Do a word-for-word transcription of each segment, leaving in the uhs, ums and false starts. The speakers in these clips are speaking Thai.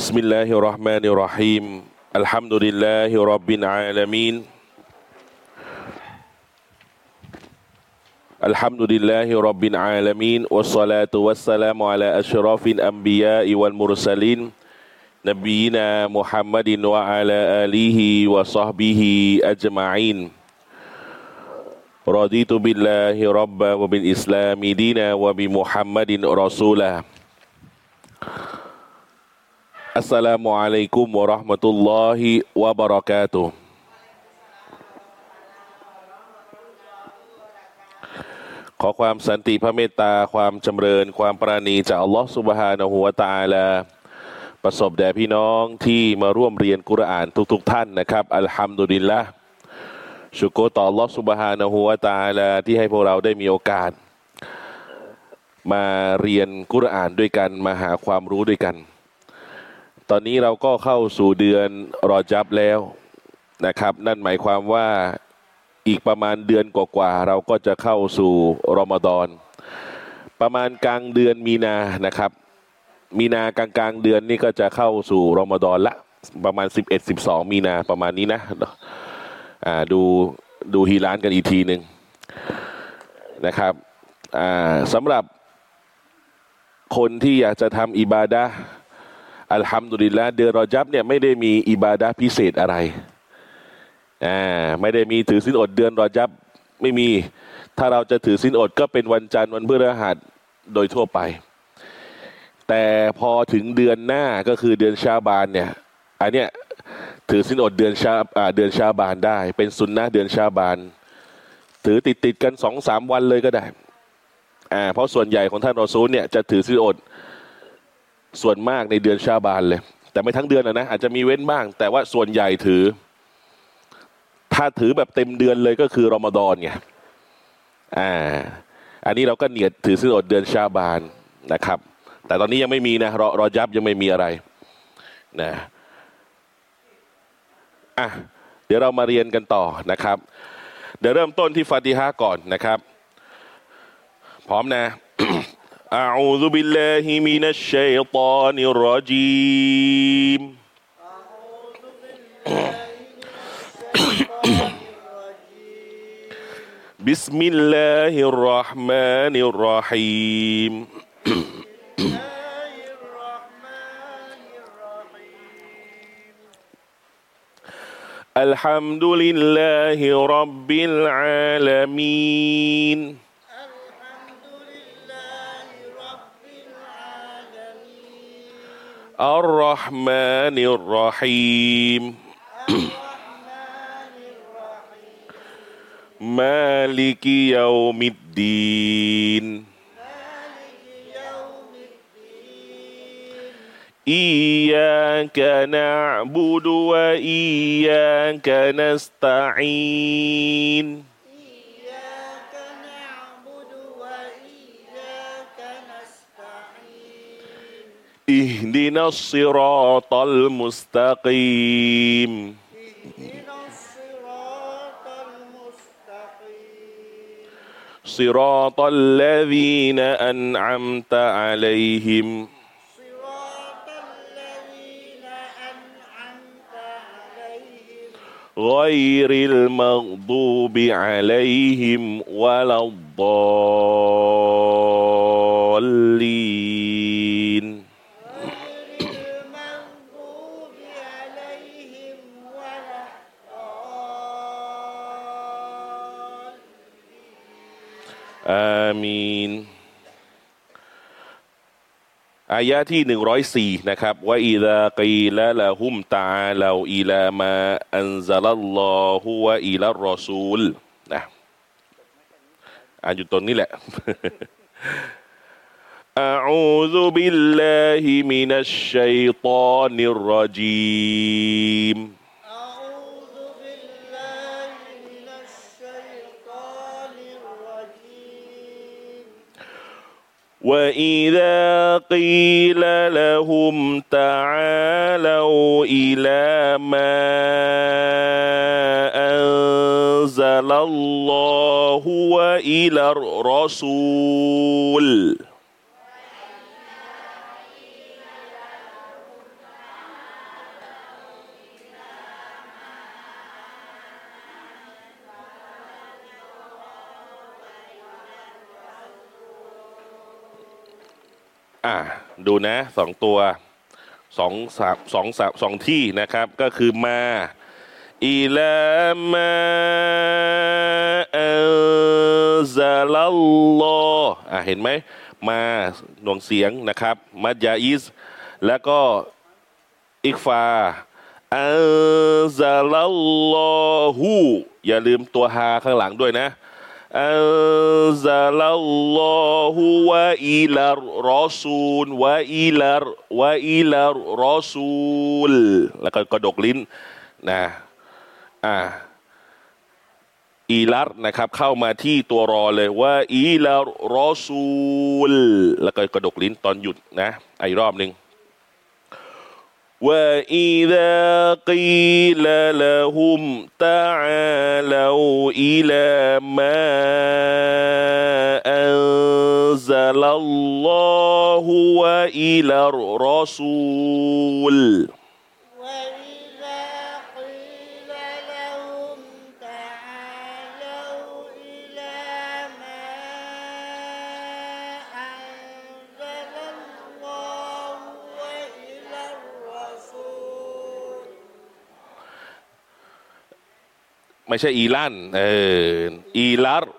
بسم الله الرحمن الرحيم الحمد لله رب العالمين الحمد لله رب العالمين والصلاة والسلام على أشرف الأنبياء والمرسلين نبينا محمد وعلى آله وصحبه أجمعين رضيت بالله ربا وبالإسلام دينا وبمحمد رسولاอัสสลามุอะลัยกุมวะเราะห์มะตุลลอฮิวะบะเราะกาตุฮ์ขอความสันติพระเมตตาความจำเริญความปราณีจากอัลลอฮฺซุบฮานะฮูวะตะอาลาประสบแด่พี่น้องที่มาร่วมเรียนกุรอานทุกๆท่านนะครับอัลฮัมดุลิลละห์ชุกรต่ออัลลอฮฺซุบฮานะฮูวะตะอาลาที่ให้พวกเราได้มีโอกาสมาเรียนกุรอานด้วยกันมาหาความรู้ด้วยกันตอนนี้เราก็เข้าสู่เดือนรอญับแล้วนะครับนั่นหมายความว่าอีกประมาณเดือนกว่าๆเราก็จะเข้าสู่รอมฎอนประมาณกลางเดือนมีนานะครับมีนากลางกลางเดือนนี่ก็จะเข้าสู่รอมฎอนละประมาณสิบเอ็ด สิบสองมีนาประมาณนี้นะอ่าดูดูฮีรานกันอีกทีหนึ่งนะครับอ่าสำหรับคนที่อยากจะทำอิบาดะห์อัลฮัมดุลิลละห์เดือนรอญับเนี่ยไม่ได้มีอิบาดะห์พิเศษอะไรอ่าไม่ได้มีถือศีลอดเดือนรอญับไม่มีถ้าเราจะถือศีลอดก็เป็นวันจันทร์วันพฤหัสโดยทั่วไปแต่พอถึงเดือนหน้าก็คือเดือนชาบานเนี่ยอันเนี้ยถือศีลอดเดือนชาอ่าเดือนชาบานได้เป็นสุนนะเดือนชาบานถือติดติดกันสองสามวันเลยก็ได้อ่าเพราะส่วนใหญ่ของท่านรอซูลเนี่ยจะถือศีลอดส่วนมากในเดือนชาบานเลยแต่ไม่ทั้งเดือนนะนะอาจจะมีเว้นบ้างแต่ว่าส่วนใหญ่ถือถ้าถือแบบเต็มเดือนเลยก็คือรอมฎอนไงอ่าอันนี้เราก็เนียดถือศีลอดเดือนชาบานนะครับแต่ตอนนี้ยังไม่มีนะรอรอญับยังไม่มีอะไรนะอ่ะเดี๋ยวเรามาเรียนกันต่อนะครับเดี๋ยวเริ่มต้นที่ฟาติฮะห์ก่อนนะครับพร้อมนะأعوذ بالله من الشيطان الرجيم بسم الله الرحمن الرحيم الحمد لله رب العالمين الرحمن الرحيم مالك يوم الدين إياك نعبد وإياك نستعين اهدنا الصراط المستقيم صراط الذين أنعمت عليهم غير المغضوب عليهم ولا الضالينอามีนอายะที่หนึ่งร้อยสี่นะครับว่าอิซากีละละฮุมตะอาลาอิลามาอันซะลัลลอฮุวะอิลัรรอซูลนะอ่านอยู่ตรงนี้แหละอะอูซุบิลลาฮิมินัชชัยฏอนิรเราะญีมوإذا قيل لهم تعالوا إلى ما أنزل الله وإلى الرسول อ่ะดูนะสองตัวสองสามสองสามสองที่นะครับก็คือมาอิลามาอัลซาลัลลอฮ์อ่ะเห็นไหมมาหน่วงเสียงนะครับมัดยาอิสแล้วก็อิกฟาอัลซาลัลลอฮุอย่าลืมตัวฮาข้างหลังด้วยนะอัลซาลัลลอฮุวะอิลารอซูลวะอิลารวะอิลารอซูลแล้วก็กระดกลิ้นนะอ่าอีลัรนะครับเข้ามาที่ตัวรอเลยว่าอีลารอซูลแล้วก็กระดกลิ้นตอนหยุดนะอีกรอบหนึ่งว่าอิดะกีลละฮุมตะอาลาอิลามาอันซะลัลลอฮุวะอิลารอซูลไม่ใช่อีลันเอออีลัร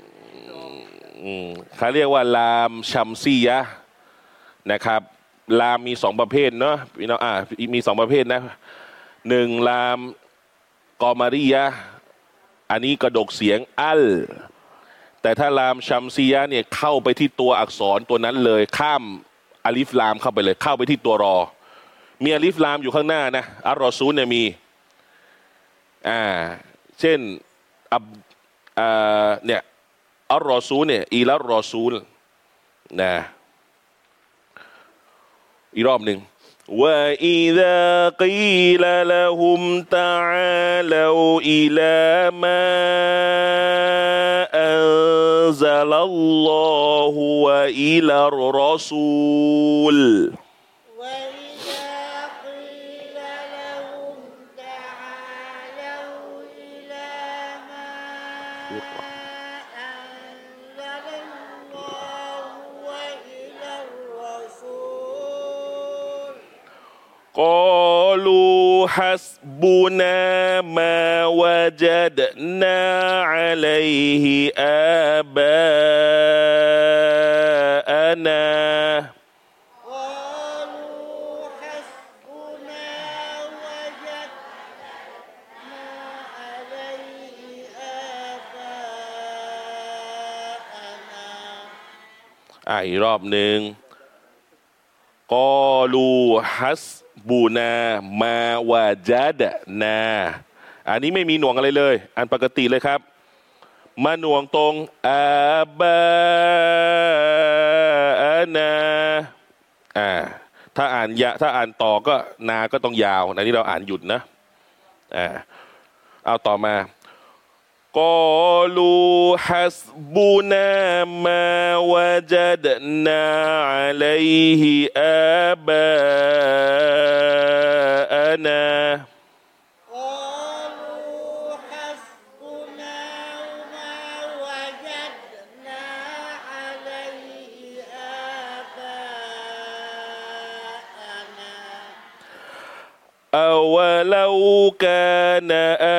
เขาเรียกว่าลามชัมซียะนะครับลามมีสองประเภทเนาะพี่น้องอ่ามีสองประเภทนะหนึ่งลามกอมารียะอันนี้กระดกเสียงอัลแต่ถ้าลามชัมซียะเนี่ยเข้าไปที่ตัวอักษรตัวนั้นเลยข้ามอาลิฟลามเข้าไปเลยเข้าไปที่ตัวรอมีอาลิฟลามอยู่ข้างหน้านะอัลรอซูลเนี่ยมีอ่าเช่นอับอ่าเนี่ยอัลรอซูลเนี่ยอีลัลรอซูลนะอีกรอบหนึ่งว่าอิดะกีลละฮุมตะอาลาอิลามาอันซะลัลลอฮุวะอิลารอซูลقالوا حسبنا ما وجدنا عليه آباءناอ่ะอีกรอบหนึ่งกอลูฮัสบูนามาวาจัดนาอันนี้ไม่มีหน่วงอะไรเลยอันปกติเลยครับมาหน่วงตรงอาบานาอ่าถ้าอ่านยะถ้าอ่านต่อก็นาก็ต้องยาวอันนี้เราอ่านหยุดนะอ่าเอาต่อมา قالوا حسبنا ما وجدنا عليه آباءنا قالوا حسبنا ما وجدنا عليه آباءنا أولو كان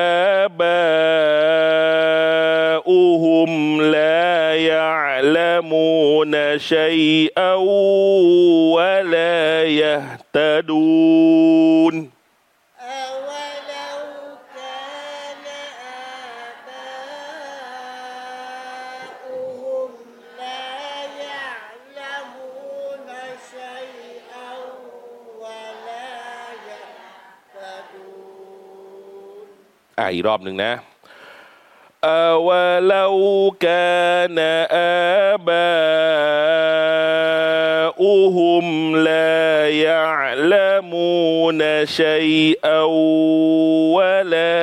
آباؤهم لا يعلمون شيئا ولا يهتدون أولو كان آباؤهم لا يعلمون شيئا ولا يهتدون อ่ะอีกรอบหนึ่งนะ أولو كان آباؤهم لا يعلمون شيئا ولا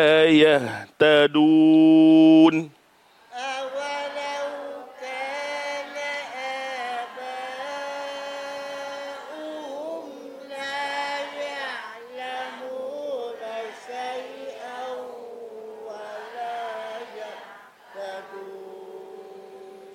يهتدون أولو كان آباؤهم لا يعلمون شيئا ولا يهتدون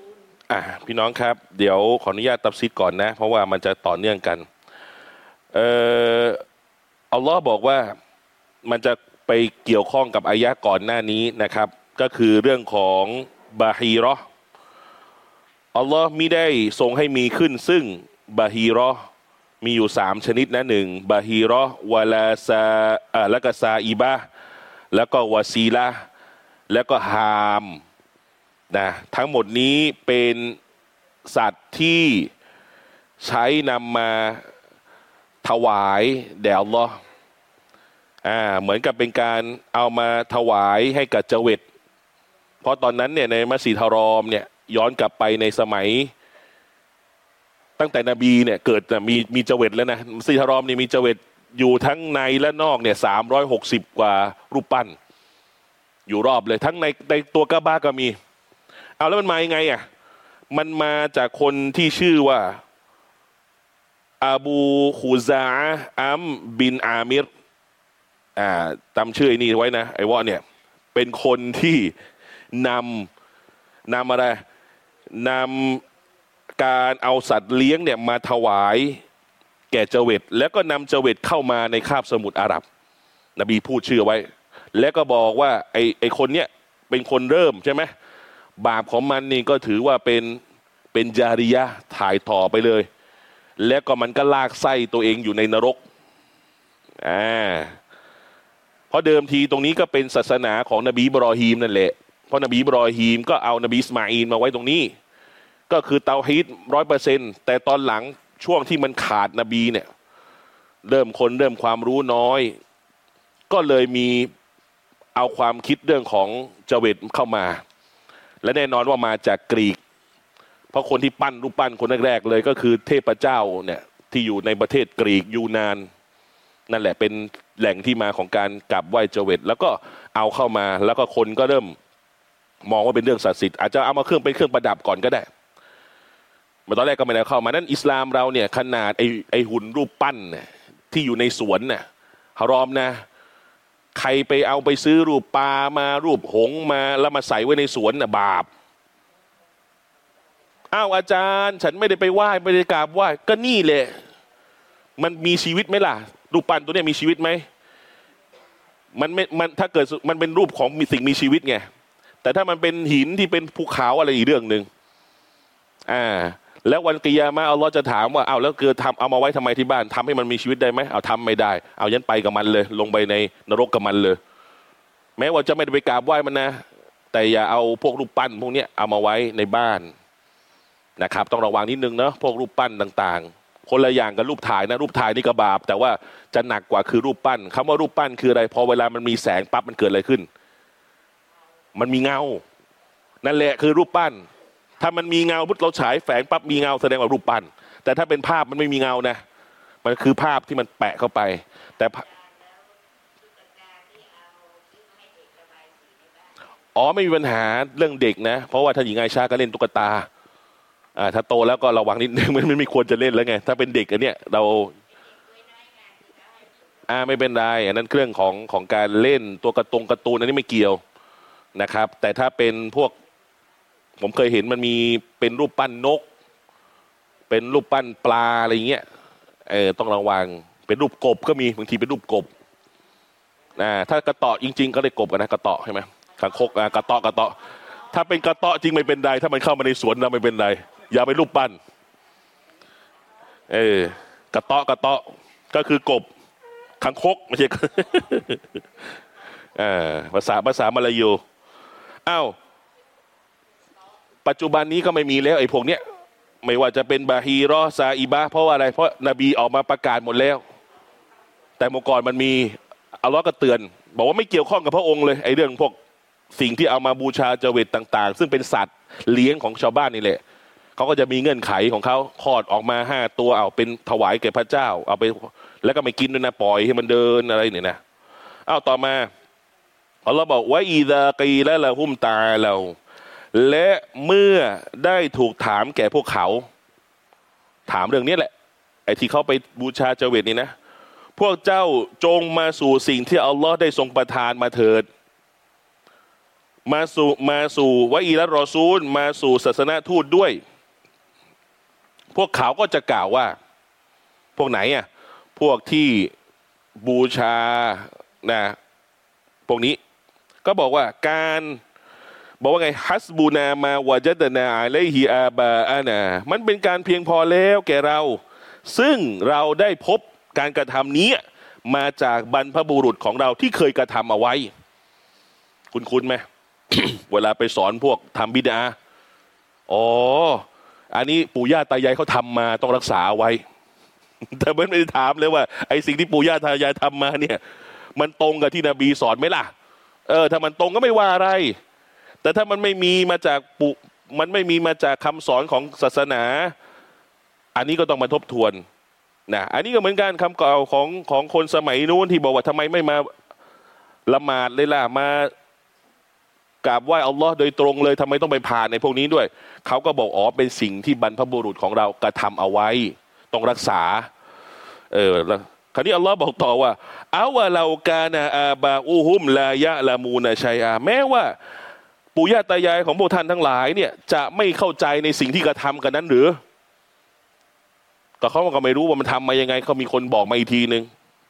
อ่ะพี่น้องครับเดี๋ยวขออนุญาตตัฟซีรก่อนนะเพราะว่ามันจะต่อเนื่องกันเอ่ออัลลอฮ์บอกว่ามันจะไปเกี่ยวข้องกับอายะก่อนหน้านี้นะครับก็คือเรื่องของบาฮีเราะห์อัลลอฮ์มิได้ทรงให้มีขึ้นซึ่งบาฮีเราะห์มีอยู่สามชนิดนะหนึ่งบาฮีเราะห์วะลาซาอ่าแล้วก็ซาอีบะห์แล้วก็วาซีละห์แล้วก็ฮามนะทั้งหมดนี้เป็นสัตว์ที่ใช้นำมาถวายแด่อัลลอฮ์อ่าเหมือนกับเป็นการเอามาถวายให้กับเจวิตเพราะตอนนั้นเนี่ยในมัสยิดฮารอมเนี่ยย้อนกลับไปในสมัยตั้งแต่นบีเนี่ยเกิดมีมีเจวิตแล้วนะมัสยิดฮารอมนี่มีเจวิตอยู่ทั้งในและนอกเนี่ยสามร้อยหกสิบกว่ารูปปั้นอยู่รอบเลยทั้งในในตัวกะบะก็มีเอาแล้วมันมายังไงอ่ะมันมาจากคนที่ชื่อว่าอบูคูซาอัมบินอามิรอ่าจำชื่อไอ้นี่ไว้นะไอ้วะเนี่ยเป็นคนที่นำนำอะไรนำการเอาสัตว์เลี้ยงเนี่ยมาถวายแก่เจวิตแล้วก็นำเจวิตเข้ามาในคาบสมุทรอาหรับนบีพูดชื่อไว้แล้วก็บอกว่าไอ้ไอ้คนเนี้ยเป็นคนเริ่มใช่ไหมบาปของมันนี่ก็ถือว่าเป็นเป็นจาริยะห์ถ่ายต่อไปเลยแล้วก็มันก็ลากไส้ตัวเองอยู่ในนรกอ่าเพราะเดิมทีตรงนี้ก็เป็นศาสนาของนบีอิบรอฮีมนั่นแหละเพราะนบีอิบรอฮีมก็เอานบีอิสมาอีลมาไว้ตรงนี้ก็คือเตาฮีดร้อยเปอร์เซ็นต์แต่ตอนหลังช่วงที่มันขาดนบีเนี่ยเริ่มคนเริ่มความรู้น้อยก็เลยมีเอาความคิดเรื่องของเจวิตเข้ามาและแน่นอนว่ามาจากกรีกเพราะคนที่ปั้นรูปปั้นคนแรกๆเลยก็คือเทพเจ้าเนี่ยที่อยู่ในประเทศกรีกยูนานนั่นแหละเป็นแหล่งที่มาของการกราบไหว้เจวิตแล้วก็เอาเข้ามาแล้วก็คนก็เริ่มมองว่าเป็นเรื่องศักดิ์สิทธิ์อาจจะเอามาเครื่องเป็นเครื่องประดับก่อนก็ได้มาตอนแรกก็ไม่ได้เข้ามานั้นอิสลามเราเนี่ยขนาดไอไอหุ่นรูปปั้นเนี่ยที่อยู่ในสวนเนี่ยฮารอมนะใครไปเอาไปซื้อรูปปลามารูปหงส์มาแล้วมาใส่ไว้ในสวนน่ะบาปอ้าวอาจารย์ฉันไม่ได้ไปไหว้ไม่ได้กราบไหว้ก็นี่แหละมันมีชีวิตไหมล่ะรูปปั้นตัวนี้มีชีวิตไหมมันไม่มันถ้าเกิดมันเป็นรูปของมีสิ่งมีชีวิตไงแต่ถ้ามันเป็นหินที่เป็นภูเขาอะไรอีกเรื่องหนึ่งอ่าแล้ววันกิยามะห์อัลลอฮ์จะถามว่าเอาแล้วเกิดทำเอามาไว้ทำไมที่บ้านทำให้มันมีชีวิตได้ไหมเอาทำไม่ได้เอายันไปกับมันเลยลงไปในนรกกับมันเลยแม้ว่าจะไม่ได้ไปกราบไหว้มันนะแต่อย่าเอาพวกรูปปั้นพวกนี้เอามาไว้ในบ้านนะครับต้องระวังนิดนึงเนาะพวกรูปปั้นต่างๆคนละอย่างกับรูปถ่ายนะรูปถ่ายนี่ก็บาปแต่ว่าจะหนักกว่าคือรูปปั้นคำว่ารูปปั้นคืออะไรพอเวลามันมีแสงปั๊บมันเกิดอะไรขึ้นมันมีเงานั่นแหละคือรูปปั้นถ้ามันมีเงาพุทธเราฉายแฝงปั๊บมีเงาแสดงว่ารูปปั้นแต่ถ้าเป็นภาพมันไม่มีเงานะมันคือภาพที่มันแปะเข้าไปแต่อ๋อไม่มีปัญหาเรื่องเด็กนะเพราะว่าถ้าหญิงไอชาก็เล่นตุ๊กตาอ่าถ้าโตแล้วก็ระวังนิดนึงมันไม่ควรจะเล่นแล้วไงถ้าเป็นเด็กอันเนี้ยเราอ่าไม่เป็นไรอันนั้นเรื่องของของการเล่นตัวกระตุงการ์ตูนอันนี้ไม่เกี่ยวนะครับแต่ถ้าเป็นพวกผมเคยเห็นมันมีเป็นรูปปั้นนกเป็นรูปปั้นปลาอะไรเงี้ยเออต้องระวังเป็นรูปกบก็มีบางทีเป็นรูปกบอ่าถ้ากระต่อจริงๆก็เลยกบกันนะกระต่อใช่ไหมคางคกอ่ากระต่อกระต่อถ้าเป็นกระต่อจริงไม่เป็นไรถ้ามันเข้ามาในสวนเราไม่เป็นไรอย่าไปรูปปั้นเออกระต่อกระต่อก็คือกบคางคกไม่ใช่อ่าภาษาภาษามาลายูอ้าวปัจจุบันนี้ก็ไม่มีแล้วไอ้พวกเนี้ยไม่ว่าจะเป็นบาฮีรอซาอิบะเพราะว่าอะไรเพราะนบีออกมาประกาศหมดแล้วแต่เมื่อก่อนมันมีอัลลอฮ์ก็เตือนบอกว่าไม่เกี่ยวข้องกับพระองค์เลยไอ้เรื่องพวกสิ่งที่เอามาบูชาเจวิตต่างๆซึ่งเป็นสัตว์เลี้ยงของชาวบ้านนี่แหละเขาก็จะมีเงื่อนไขของเขาคลอดออกมาห้าตัวเอาเป็นถวายแก่พระเจ้าเอาไปแล้วก็ไม่กินด้วยนะปล่อยให้มันเดินอะไรเนี่ยนะอ้าวต่อมาอัลลอฮ์บอกว่าอีซากีละละฮุมตาเราและเมื่อได้ถูกถามแก่พวกเขาถามเรื่องนี้แหละไอ้ที่เขาไปบูชาเจวิตนี่นะพวกเจ้าจงมาสู่สิ่งที่อัลลอฮ์ได้ทรงประทานมาเถิดมาสู่มาสู่วะอีละรอซูลมาสู่ศาสนทูตด้วยพวกเขาก็จะกล่าวว่าพวกไหนอ่ะพวกที่บูชานะพวกนี้ก็บอกว่าการบอกว่าไงฮัสบูนามาวะจัดนาอะลัยฮิอาบาอานามันเป็นการเพียงพอแล้วแก่เราซึ่งเราได้พบการกระทำนี้มาจากบรรพบุรุษของเราที่เคยกระทำเอาไว้คุณคุ้นไหม เวลาไปสอนพวกทำบิดาอ๋ออันนี้ปู่ย่าตายายเขาทำมาต้องรักษาไว้ แต่ไม่ได้ถามเลยว่าไอ้สิ่งที่ปู่ย่าตายายทำมาเนี่ยมันตรงกับที่นบีสอนไหมล่ะเออถ้ามันตรงก็ไม่ว่าอะไรแต่ถ้ามันไม่มีมาจากปู่มันไม่มีมาจากคำสอนของศาสนาอันนี้ก็ต้องมาทบทวนนะอันนี้ก็เหมือนกันคำกล่าวของของคนสมัยนู้นที่บอกว่าทำไมไม่มาละหมาดเลยล่ะมากราบไหว้อัลลอฮ์โดยตรงเลยทำไมต้องไปผ่านในพวกนี้ด้วยเขาก็บอกอ๋อเป็นสิ่งที่บรรพบุรุษของเรากระทำเอาไว้ต้องรักษาเออแล้วคราวนี้อัลลอฮ์บอกต่อว่าอาวะเรากานะอาบาอูฮุมลายะละมูนะชัยอาแม้ว่าปู่ย่าตายายของพวกท่านทั้งหลายเนี่ยจะไม่เข้าใจในสิ่งที่กระทำกันนั้นหรือก็เขาก็ไม่รู้ว่ามันทำมายังไงเขามีคนบอกมาอีกทีหนึ่ง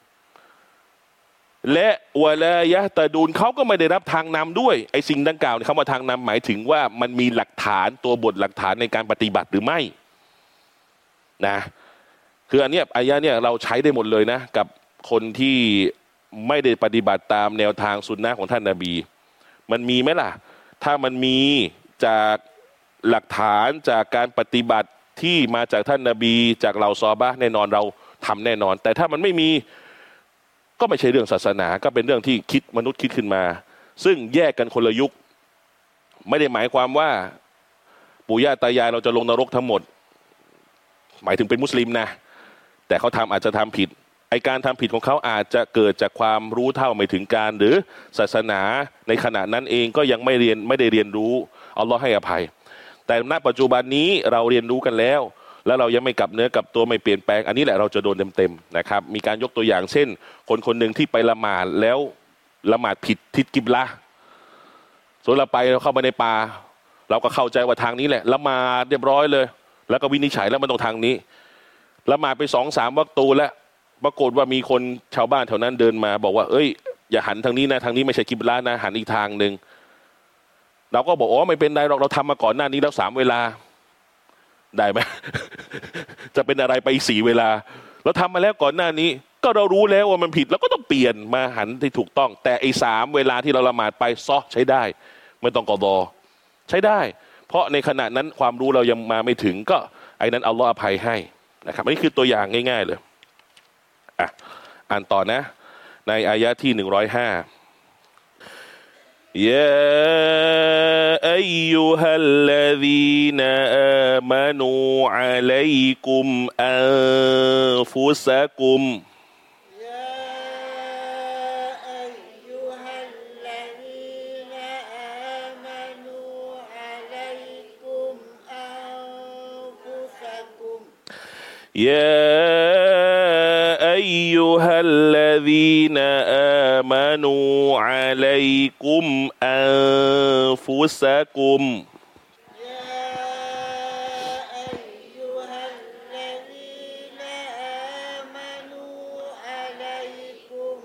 และวะลายะตะดูนเขาก็ไม่ได้รับทางนำด้วยไอ้สิ่งดังกล่าวคำว่าทางนำหมายถึงว่ามันมีหลักฐานตัวบทหลักฐานในการปฏิบัติหรือไม่นะคืออันเนี้ยอายะเนี่ยเราใช้ได้หมดเลยนะกับคนที่ไม่ได้ปฏิบัติตามแนวทางสุนนะของท่านนบีมันมีไหมล่ะถ้ามันมีจากหลักฐานจากการปฏิบัติที่มาจากท่านนบีจากเหล่าซอฮาบะห์แน่นอนเราทำแน่นอนแต่ถ้ามันไม่มีก็ไม่ใช่เรื่องศาสนาก็เป็นเรื่องที่คิดมนุษย์คิดขึ้นมาซึ่งแยกกันคนละยุคไม่ได้หมายความว่าปู่ย่าตายายเราจะลงนรกทั้งหมดหมายถึงเป็นมุสลิมนะแต่เขาทำอาจจะทำผิดไอการทำผิดของเขาอาจจะเกิดจากความรู้เท่าไม่ถึงการหรือศาสนาในขณะนั้นเองก็ยังไม่เรียนไม่ได้เรียนรู้อัลลอฮ์ให้อภัยแต่ณปัจจุบันนี้เราเรียนรู้กันแล้วแล้วเรายังไม่กลับเนื้อกลับตัวไม่เปลี่ยนแปลงอันนี้แหละเราจะโดนเต็มๆนะครับมีการยกตัวอย่างเช่นคนคนหนึ่งที่ไปละหมาดแล้วละหมาดผิดทิศกิบละส่วนเราไปเราเข้ามาในป่าเราก็เข้าใจว่าทางนี้แหละละหมาดเรียบร้อยเลยแล้วก็วินิจฉัยแล้วมันต้องทางนี้ละหมาดไปสองสามวักตูแล้วปรากฏว่ามีคนชาวบ้านแถวนั้นเดินมาบอกว่าเอ้ยอย่าหันทางนี้นะทางนี้ไม่ใช่กิบละนะหันอีกทางหนึ่งเราก็บอกอ๋อไม่เป็นไรหรอกเราทำมาก่อนหน้านี้แล้วสามเวลาได้ไหม จะเป็นอะไรไปสี่เวลาเราทำมาแล้วก่อนหน้านี้ก็เรารู้แล้วว่ามันผิดเราก็ต้องเปลี่ยนมาหันที่ถูกต้องแต่ไอ้สามเวลาที่เราละหมาดไปซอใช้ได้ไม่ต้องกอฎอใช้ได้เพราะในขณะนั้นความรู้เรายังมาไม่ถึงก็ไอ้นั้นอัลลอฮ์อภัยให้นะครับอันนี้คือตัวอย่างง่ายๆเลยอ่ะอ่านต่อนะในอายะที่หนึ่งร้อยห้ายาอัยยูฮัลลซีนอามานูอะลัยกุมอันฟุซะกุมيا أيها الذين آمنوا عليكم أنفسكم يا أيها الذين آمنوا عليكم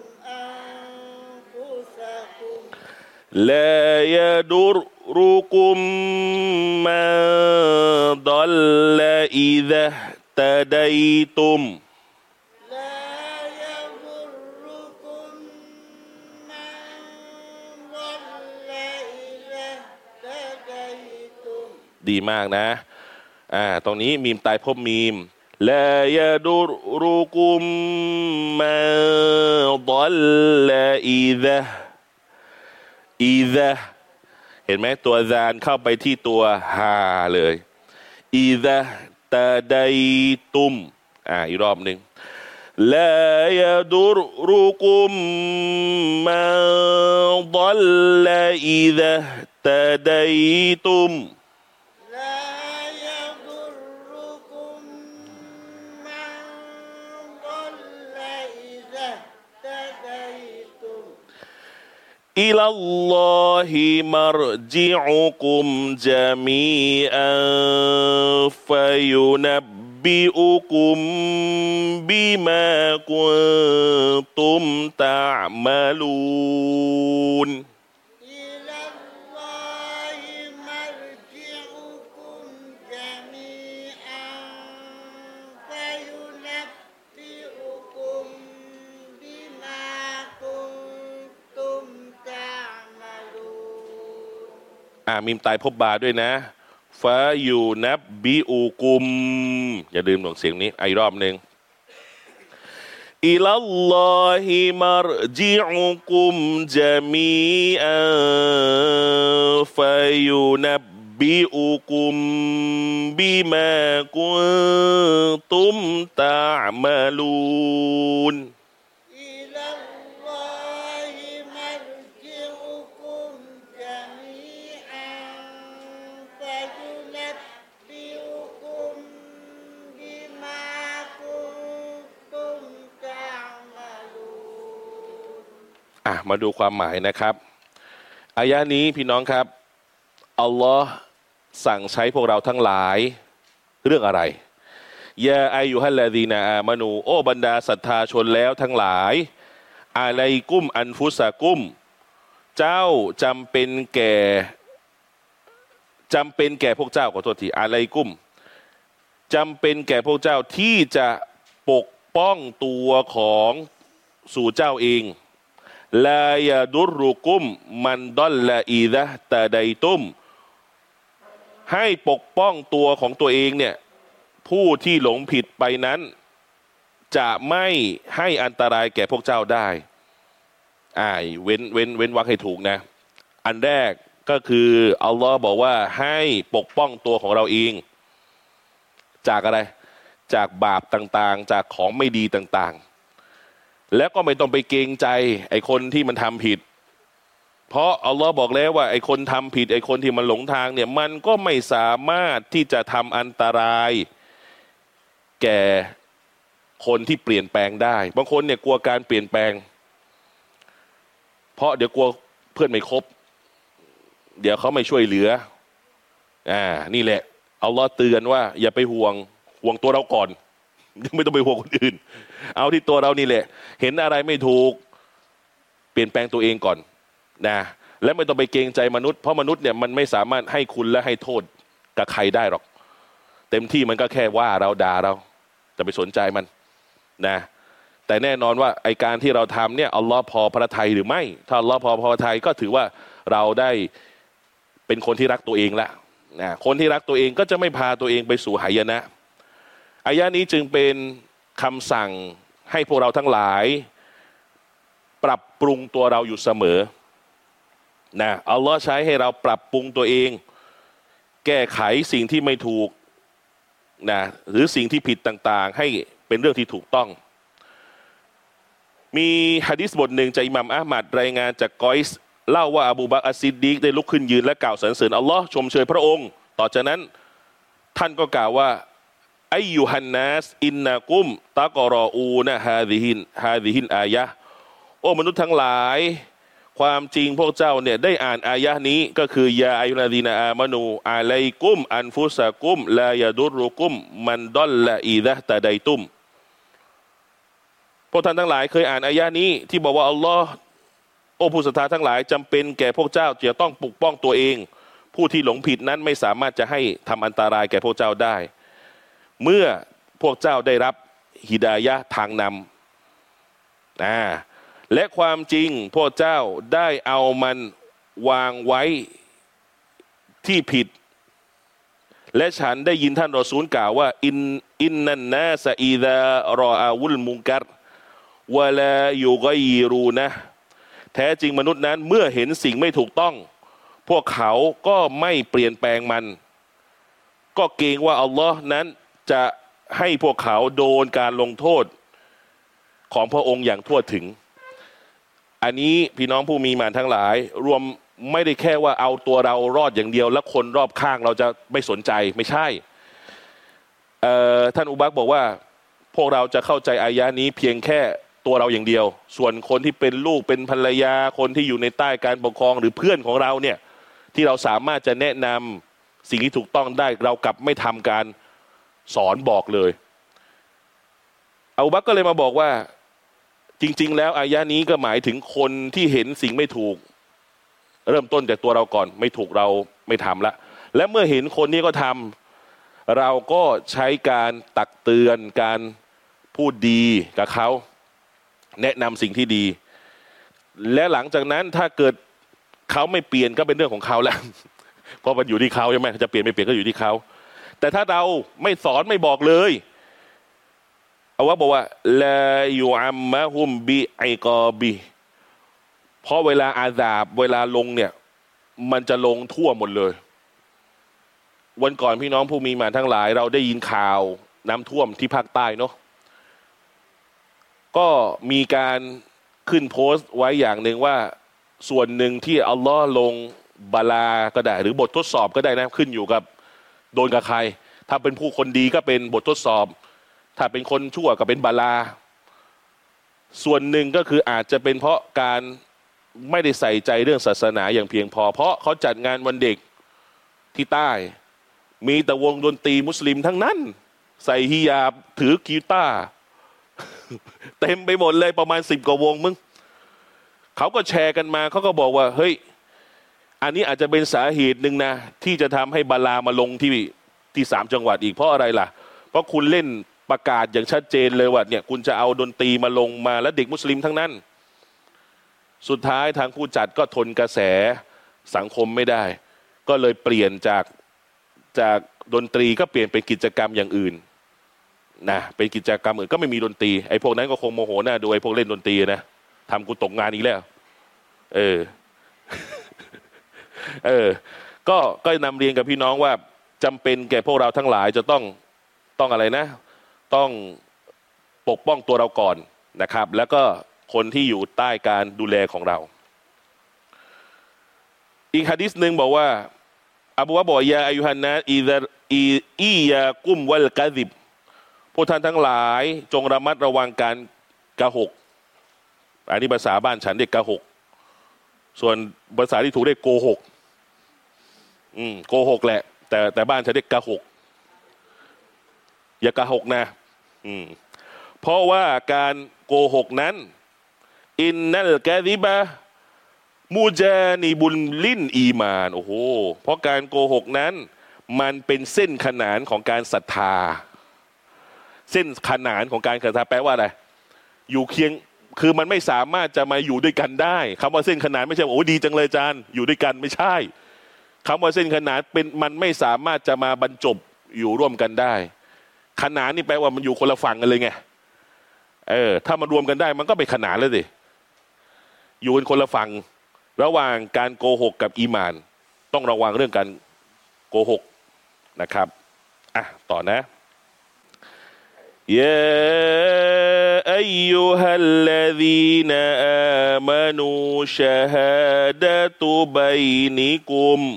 أنفسكم لا يضركم من ضل إذا اهتديتم لا يضركم من ضل إذا اهتديتم ดีมากนะอ่าตรงนี้มีมตายพบมีมลายาดุรุกุมมาดอลลอีซะอีซะเห็นไหมตัวซานเข้าไปที่ตัวฮาเลยอีซะตาไดตุมอ่าอีกรอบหนึ่งลายาดุรุกุมมาดอลลอีซะตาไดตุม لا يضركم من ضل إذا اهتديتم อิลัลลอฮิมัรจิอุกุมญะมีอันฟะยุนับบิอุกุมบิมากุนตุมตะอ์มะลูน إلى الله مرجعكم جميعا فينبئكم بما كنتم تعملون อ่ามีมตายพบบาด้วยนะฟายูนับบิอูกุมอย่าลืมหลงเสียงนี้อีกรอบหนึ่งอิลัลลอฮิมัรจิอุกุมญะมีอันฟายูนับบิอุกุมบิมากุนตุมตะอ์มะลูน إلى الله مرجعكم جميعا فينبئكم بما كنتم تعملون อ่ะมาดูความหมายนะครับอายะนี้พี่น้องครับอัลลอฮ์สั่งใช้พวกเราทั้งหลายเรื่องอะไรยาอายุฮัลลาดีนาอามานูโอบรรดาศรัทธาชนแล้วทั้งหลายอาลัยกุมอันฟุสะกุมเจ้าจำเป็นแก่จำเป็นแก่พวกเจ้าขอโทษทีอาลัยกุมจำเป็นแก่พวกเจ้าที่จะปกป้องตัวของสู่เจ้าเองลายาดุรุกุมมันดอลลาอีดะตาไดตุมให้ปกป้องตัวของตัวเองเนี่ยผู้ที่หลงผิดไปนั้นจะไม่ให้อันตรายแก่พวกเจ้าได้อ่าเว้นเว้นเว้นวรรคให้ถูกนะอันแรกก็คืออัลลอฮ์บอกว่าให้ปกป้องตัวของเราเองจากอะไรจากบาปต่างๆจากของไม่ดีต่างๆแล้วก็ไม่ต้องไปเกรงใจไอ้คนที่มันทำผิดเพราะอัลลอฮ์บอกแล้วว่าไอ้คนทำผิดไอ้คนที่มันหลงทางเนี่ยมันก็ไม่สามารถที่จะทำอันตรายแก่คนที่เปลี่ยนแปลงได้บางคนเนี่ยกลัวการเปลี่ยนแปลงเพราะเดี๋ยวกลัวเพื่อนไม่ครบเดี๋ยวเขาไม่ช่วยเหลืออ่านี่แหละอัลลอฮ์เตือนว่าอย่าไปห่วงห่วงตัวเราก่อนไม่ต้องไปห่วงคนอื่นเอาที่ตัวเรานี่แหละเห็นอะไรไม่ถูกเปลี่ยนแปลงตัวเองก่อนนะและไม่ต้องไปเกรงใจมนุษย์เพราะมนุษย์เนี่ยมันไม่สามารถให้คุณและให้โทษกับใครได้หรอกเต็มที่มันก็แค่ว่าเราด่าเราจะไปสนใจมันนะแต่แน่นอนว่าไอการที่เราทำเนี่ยอัลลอฮ์พอพระทัยหรือไม่ถ้าอัลลอฮ์พอพระทัยก็ถือว่าเราได้เป็นคนที่รักตัวเองละนะคนที่รักตัวเองก็จะไม่พาตัวเองไปสู่หายนะอายะนี้จึงเป็นคำสั่งให้พวกเราทั้งหลายปรับปรุงตัวเราอยู่เสมอนะอัลลอฮ์ใช้ให้เราปรับปรุงตัวเองแก้ไขสิ่งที่ไม่ถูกนะหรือสิ่งที่ผิดต่างๆให้เป็นเรื่องที่ถูกต้องมีหะดีษบทหนึ่งจากอิหม่ามอะห์มัดรายงานจากกอยส์เล่าว่าอบูบักรอัสซิดดีกได้ลุกขึ้นยืนและกล่าวสรรเสริญอัลลอฮ์ชมเชยพระองค์ต่อจากนั้นท่านก็กล่าวว่าอัยยูฮันนัสอินนากุมตะกอรออูนะฮาซิฮินฮาซิฮินอายะโอ้มนุษย์ทั้งหลายความจริงพวกเจ้าเนี่ยได้อ่านอายะนี้ก็คือยาอายุนาดีนาอามานูอาลัยกุมอันฟุสะกุมลายาดุรุกุมมันดอลละอีดะตะไดตุมพวกท่านทั้งหลายเคยอ่านอายะนี้ที่บอกว่าอัลลอฮ์โอ้ผู้ศรัทธาทั้งหลายจำเป็นแก่พวกเจ้าจะต้องปกป้องตัวเองผู้ที่หลงผิดนั้นไม่สามารถจะให้ทำอันตรายแก่พวกเจ้าได้เมื่อพวกเจ้าได้รับฮิดายะห์ทางนำอ่าและความจริงพวกเจ้าได้เอามันวางไว้ที่ผิดและฉันได้ยินท่านรอซูลกล่าวว่าอินอินนันนาซะอีดารออาวุลมุงกัรวะลายุกอยรูนะแท้จริงมนุษย์นั้นเมื่อเห็นสิ่งไม่ถูกต้องพวกเขาก็ไม่เปลี่ยนแปลงมันก็เกรงว่าอัลลอฮ์นั้นจะให้พวกเขาโดนการลงโทษของพระองค์อย่างทั่วถึงอันนี้พี่น้องผู้มีมานทั้งหลายรวมไม่ได้แค่ว่าเอาตัวเรารอดอย่างเดียวแล้วคนรอบข้างเราจะไม่สนใจไม่ใช่ท่านอุบักบอกว่าพวกเราจะเข้าใจอายะนี้เพียงแค่ตัวเราอย่างเดียวส่วนคนที่เป็นลูกเป็นภรรยาคนที่อยู่ในใต้การปกครองหรือเพื่อนของเราเนี่ยที่เราสามารถจะแนะนำสิ่งที่ถูกต้องได้เรากลับไม่ทำการสอนบอกเลยอูบักรก็เลยมาบอกว่าจริงๆแล้วอายะนี้ก็หมายถึงคนที่เห็นสิ่งไม่ถูกเริ่มต้นจากตัวเราก่อนไม่ถูกเราไม่ทำละและเมื่อเห็นคนนี้ก็ทำเราก็ใช้การตักเตือนการพูดดีกับเขาแนะนำสิ่งที่ดีและหลังจากนั้นถ้าเกิดเขาไม่เปลี่ยนก็เป็นเรื่องของเขาแล้วเพราะมันอยู่ที่เขาใช่ไหมจะเปลี่ยนไม่เปลี่ยนก็อยู่ที่เขาแต่ถ้าเราไม่สอนไม่บอกเลยเอาว่าบอกว่าลายูอัมมะฮุมบิไอกอบิเพราะเวลาอาซาบเวลาลงเนี่ยมันจะลงทั่วหมดเลยวันก่อนพี่น้องผู้มีมาทั้งหลายเราได้ยินข่าวน้ำท่วมที่ภาคใต้เนาะก็มีการขึ้นโพสต์ไว้อย่างหนึ่งว่าส่วนหนึ่งที่อัลลอฮ์ลงบาลาก็ได้หรือบททดสอบก็ได้นะขึ้นอยู่กับโดนกับใครถ้าเป็นผู้คนดีก็เป็นบททดสอบถ้าเป็นคนชั่วก็เป็นบาลาส่วนหนึ่งก็คืออาจจะเป็นเพราะการไม่ได้ใส่ใจเรื่องศาสนาอย่างเพียงพอเพราะเขาจัดงานวันเด็กที่ใต้มีแต่วงดนตรีมุสลิมทั้งนั้นใส่ฮิญาบถือกีตาร์เต็มไปหมดเลยประมาณสิบกว่าวงมึงเขาก็แชร์กันมาเขาก็บอกว่าเฮ้ยอันนี้อาจจะเป็นสาเหตุหนึ่งนะที่จะทำให้บาลามาลงที่ที่สามจังหวัดอีกเพราะอะไรล่ะเพราะคุณเล่นประกาศอย่างชัดเจนเลยว่าเนี่ยคุณจะเอาดนตรีมาลงมาแล้วเด็กมุสลิมทั้งนั้นสุดท้ายทางผู้จัดก็ทนกระแสสังคมไม่ได้ก็เลยเปลี่ยนจากจากดนตรีก็เปลี่ยนเป็นกิจกรรมอย่างอื่นนะเป็นกิจกรรมอื่นก็ไม่มีดนตรีไอ้พวกนั้นก็คงโมโหหน้าดูไอ้พวกเล่นดนตรีนะทำกูตกงานอีกแล้วเออ เออก็ก็นำเรียนกับพี่น้องว่าจำเป็นแก่พวกเราทั้งหลายจะต้องต้องอะไรนะต้องปกป้องตัวเราก่อนนะครับแล้วก็คนที่อยู่ใต้การดูแลของเราอีกหะดีษหนึ่งบอกว่าอบูบะบอกยาอายุฮันนะอีซาอีอียากุมวัลกะซิบพวกท่านทั้งหลายจงระมัดระวังการกะหกอันนี้ภาษาบ้านฉันเรียกกะหกส่วนภาษาที่ถูกเรียกโกหกอืมโกหกแหละแต่แต่บ้านฉันเรียกกะหกอย่ากะหกนะอืมเพราะว่าการโกหกนั้นอินนัลกะซิบะมูจานีบุลลินอีมานโอ้โหเพราะการโกหกนั้นมันเป็นเส้นขนานของการศรัทธาเส้นขนานของการศรัทธาแปลว่าอะไรอยู่เคียงคือมันไม่สามารถจะมาอยู่ด้วยกันได้คำว่าเส้นขนานไม่ใช่โอ้ดีจังเลยอาจารย์อยู่ด้วยกันไม่ใช่คำว่าเส้นขนานเป็นมันไม่สามารถจะมาบรรจบอยู่ร่วมกันได้ขนานนี่แปลว่ามันอยู่คนละฝั่งกันเลยไงเออถ้ามารวมกันได้มันก็ไปขนานเลยสิอยู่กันคนละฝั่งระหว่างการโกหกกับอีหม่านต้องระวังเรื่องการโกหกนะครับอ่ะต่อนะยาอัยยูฮัลลซีนอามานูชะฮาดะตุบัยนิกุม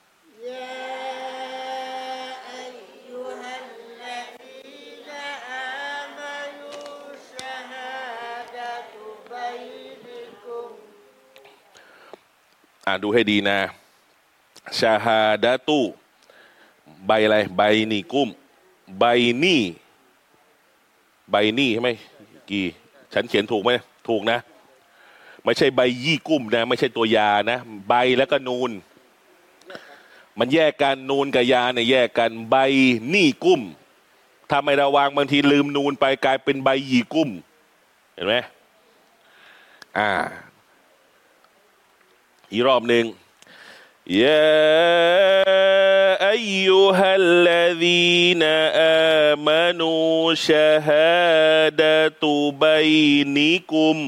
อ่านดูให้ดีนะชาฮาดะตุใบอะไรใบนี่กุ้มใบนี่ใบนี่ใช่ไหมกี่ฉันเขียนถูกไหมถูกนะไม่ใช่ใบยี่กุ้มนะไม่ใช่ตัวยานะใบแล้วก็นูนมันแยกกันนูนกับยาเนี่ยแยกกันใบนี่กุ้มถ้าไม่ระวังบางทีลืมนูนไปกลายเป็นใบยี่กุ้มเห็นไหมอ่าอีกรอบหนึ่งยาอัยยูฮัลลซีนอามานูชะฮาดะตุบัยนิกุม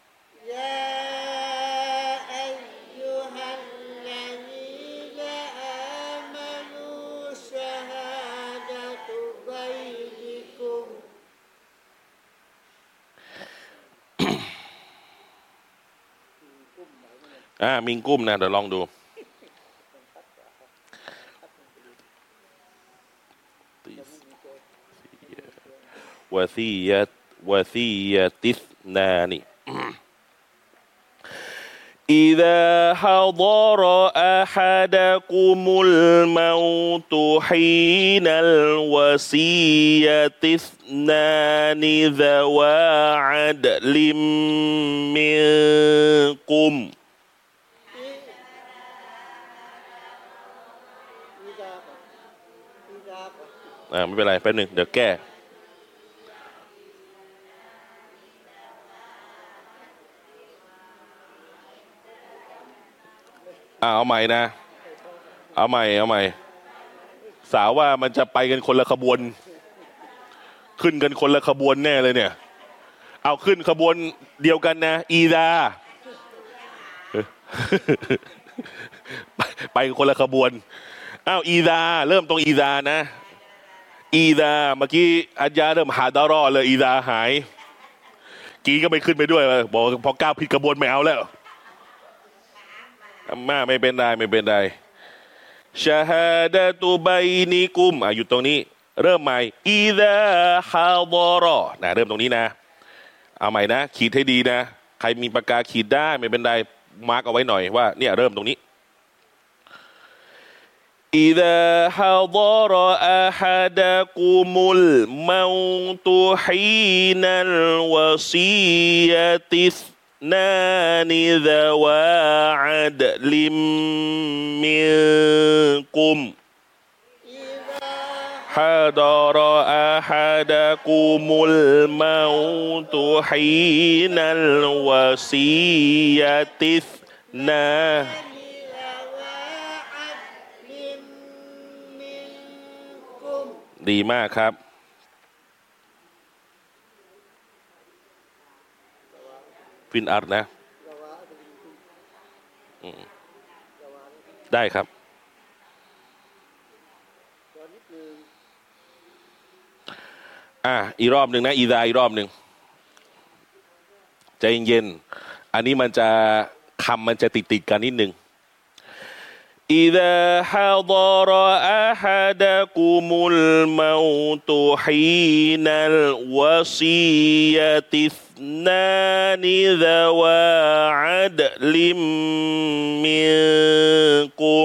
อ่ามิงกุ้มนะเดี๋ยวลองดูวะซียะ الوصية اثنان إذا حضر أحدكم الموت حين الوصية اثنان ذوى عدل منكم อ่าไม่เป็นไรแป๊บหนึ่งเดี๋ยวแก้อ่าเอาใหม่นะเอาใหม่เอาใหม่สาวว่ามันจะไปกันคนละขบวนขึ้นกันคนละขบวนแน่เลยเนี่ยเอาขึ้นขบวนเดียวกันนะอีดาไปกันคนละขบวนอ้าวอีดาเริ่มตรงอีดานะอีดาเมื่อกี้อัญญาเริ่มหาดารอเลยอีดาหายกีก็ไม่ขึ้นไปด้วยบอกพอก้าวผิดกระบวนไม่เอาแล้วมาไม่เป็นไรไม่เป็นไรชาฮาดะตุบัยนิกุมอ่ะอยู่ตรงนี้เริ่มใหม่อีดาฮาดารอนะเริ่มตรงนี้นะเอาใหม่นะขีดให้ดีนะใครมีปากกาขีดได้ไม่เป็นไรมาร์กเอาไว้หน่อยว่าเนี่ยเริ่มตรงนี้إذا حضر أحدكم الموت حين الوصية اثنان ذوى عدل منكم حضر أحدكم الموت حين الوصية اثنانดีมากครับฟินอาร์นะได้ครับอ่ะอีกรอบหนึ่งนะอีดาอีกรอบหนึ่งใจเย็นๆอันนี้มันจะคำมันจะติดติดกันนิดนึงإذا حضر أحدكم الموت حين الوصية اثنان ذوى عدل منكم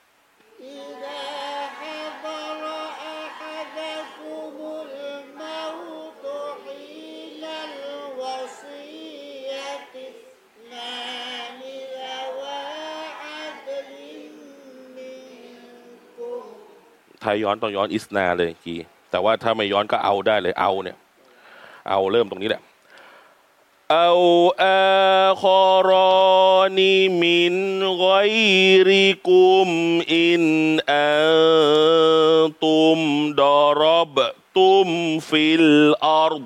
ไทยย้อนต้องย้อนอิสนาเลยกีแต่ว่าถ้าไม่ย้อนก็เอาได้เลยเอาเนี่ยเอาเริ่มตรงนี้แหละเอาอาคารอนีมินกอยริกุมอินอันตุมดารบตุมฟิลอาร์ฎ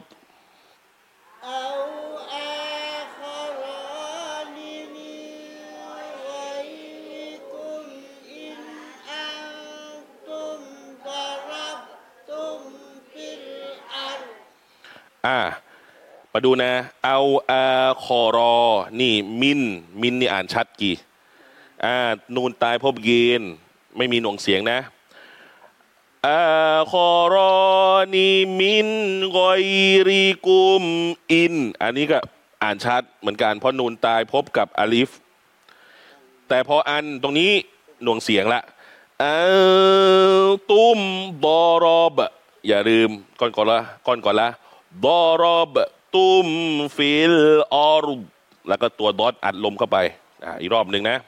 อ่ามาดูนะเอาอาคอรอนี่มินมินนี่อ่านชัดกี่อ่านูนตายพบเยนไม่มีหน่วงเสียงนะอาคอรอนีมินกอยริกุมอินอันนี้ก็อ่านชัดเหมือนกันเพราะนูนตายพบกับอาลิฟแต่พออันตรงนี้หน่วงเสียงละอัลตุมบอรอบอย่าลืมก่อนก่อนละก่อนก่อนละดารบตุมฟิลอาร์ฎแล้วก็ตัวดอทอัดลมเข้าไปอ่าอีกรอบหนึ่งนะ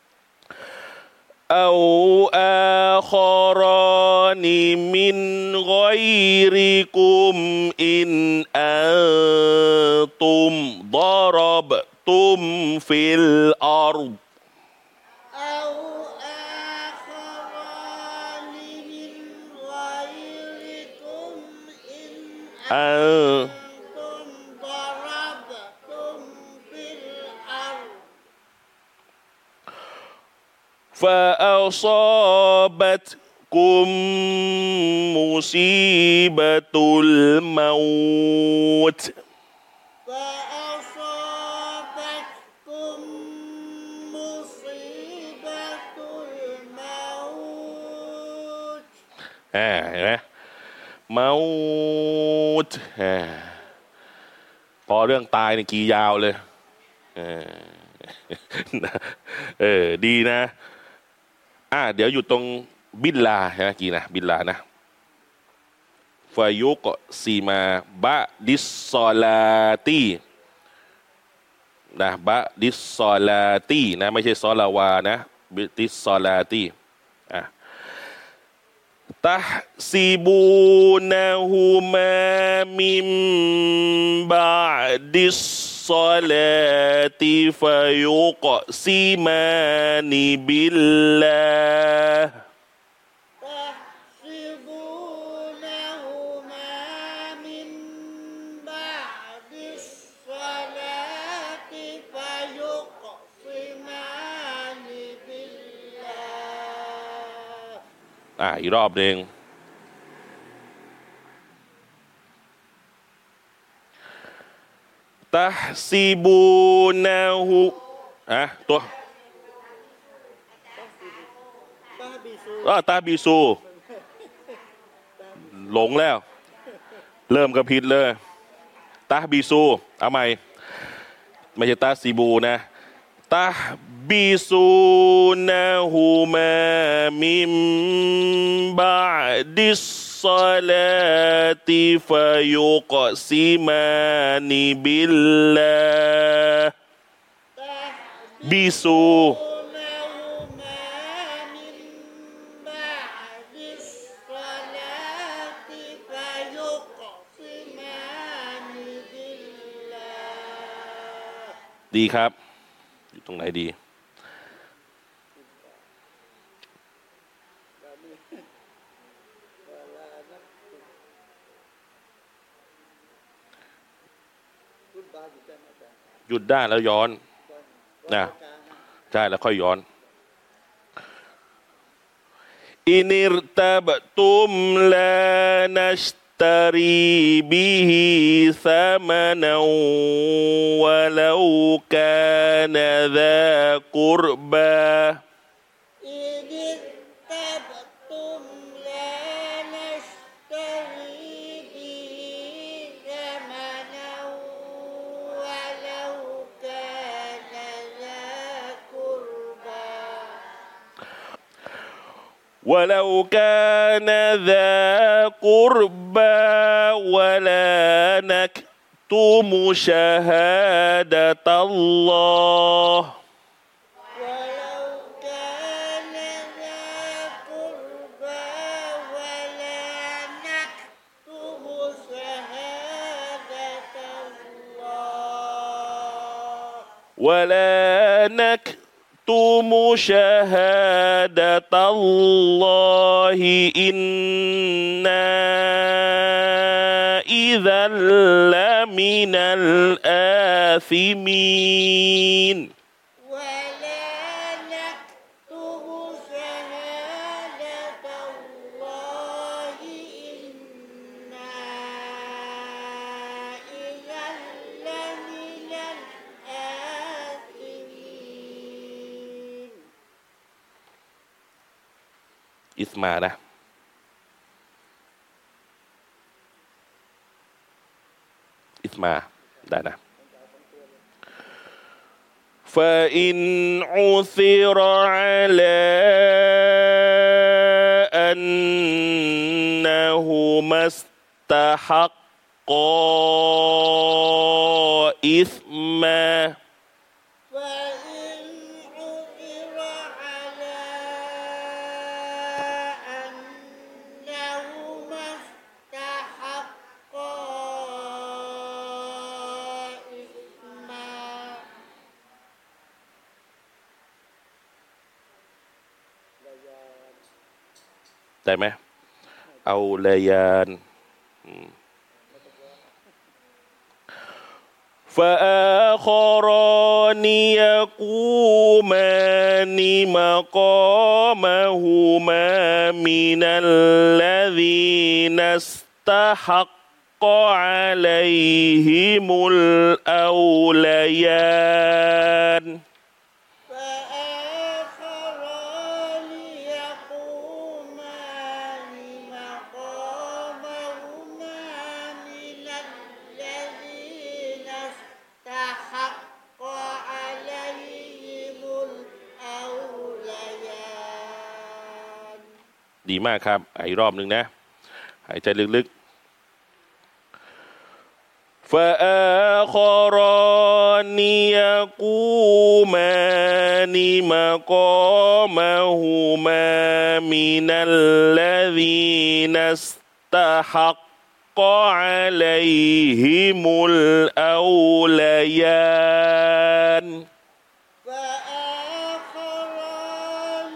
เอาอาคารอนีมินกอยริกุมอินอันตุมดารบตุมฟิลอาร์ฎอันفأصابتكم مصيبة الموت فأصابتكم مصيبة الموت อ่าเห็นไหมเมาท์พอเรื่องตายนี่กี่ยาวเลยเออเออดีนะอ่าเดี๋ยวอยู่ตรงบิลลาใช่ไหมกี่นะบิลลานะฟายุกซีมาบะดิสซอลาตีนะบะดิสซอลาตีนะไม่ใช่ซอลาวานะบะดิสซอลาตีอ่ะتحسبونهما من بعد الصلاة فيقسمان بالله تحسبونهما من بعد الصلاة فيقسمان بالله อ่ะอีกรอบหนึ่งตะซีบูนาหูอ่ะตัวตาบิสูอ่ะตาบีซูหลงแล้ว เริ่มกระพิดเลยตาบีซูเอาใหม่ไม่ใช่ตาซีบูนะตาบีซูนะฮูมามิมบะดิสซาลาติฟะยุกซิมานิบิลลาบีซู ดีครับอยู่ตรงไหนดีหยุดได้แล้วย้อนนะใช่แล้วค่อยย้อนอินิรตบตุมลานัชตารีบิฮิซามะนันวะลาคานะซากุรบาولو كان ذا قربى ولا نكتم شهادة الله ولو كان ذا قربى ولا نكتم شهادة الله ولا نكتم شهادة الله إنا إذا لمن الآثمين ولا نكتم شهادة الله إنا إذا لمن الآثمين อิสมานะอิสมาได้นะ فإن عثر على أنهما استحقا إثما فإن عثر على أنهما استحقا إثما ได้ไหมเอาเลยานفآخران يقومان مقامهما من الذين استحق عليهم الأوليان فآخران يقومان مقامهما من الذين ดีมากครับอีกรอบหนึ่งนะหายใจลึกๆفآخران يقومان مقامهما من الذين استحق عليهم الأوليان فآخران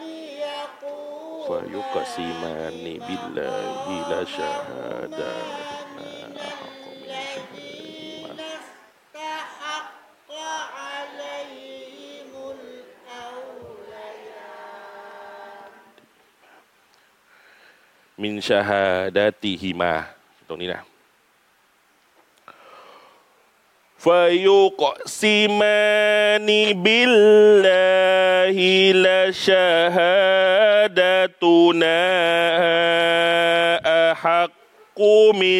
فيقسمان يقومان بالله لشهادتنا من أحق من الذين شهادتهما استحق عليهم الأوليان من شهادتهما ตรงนี้นะ فيقسمان بالله لشهادتنا أحق من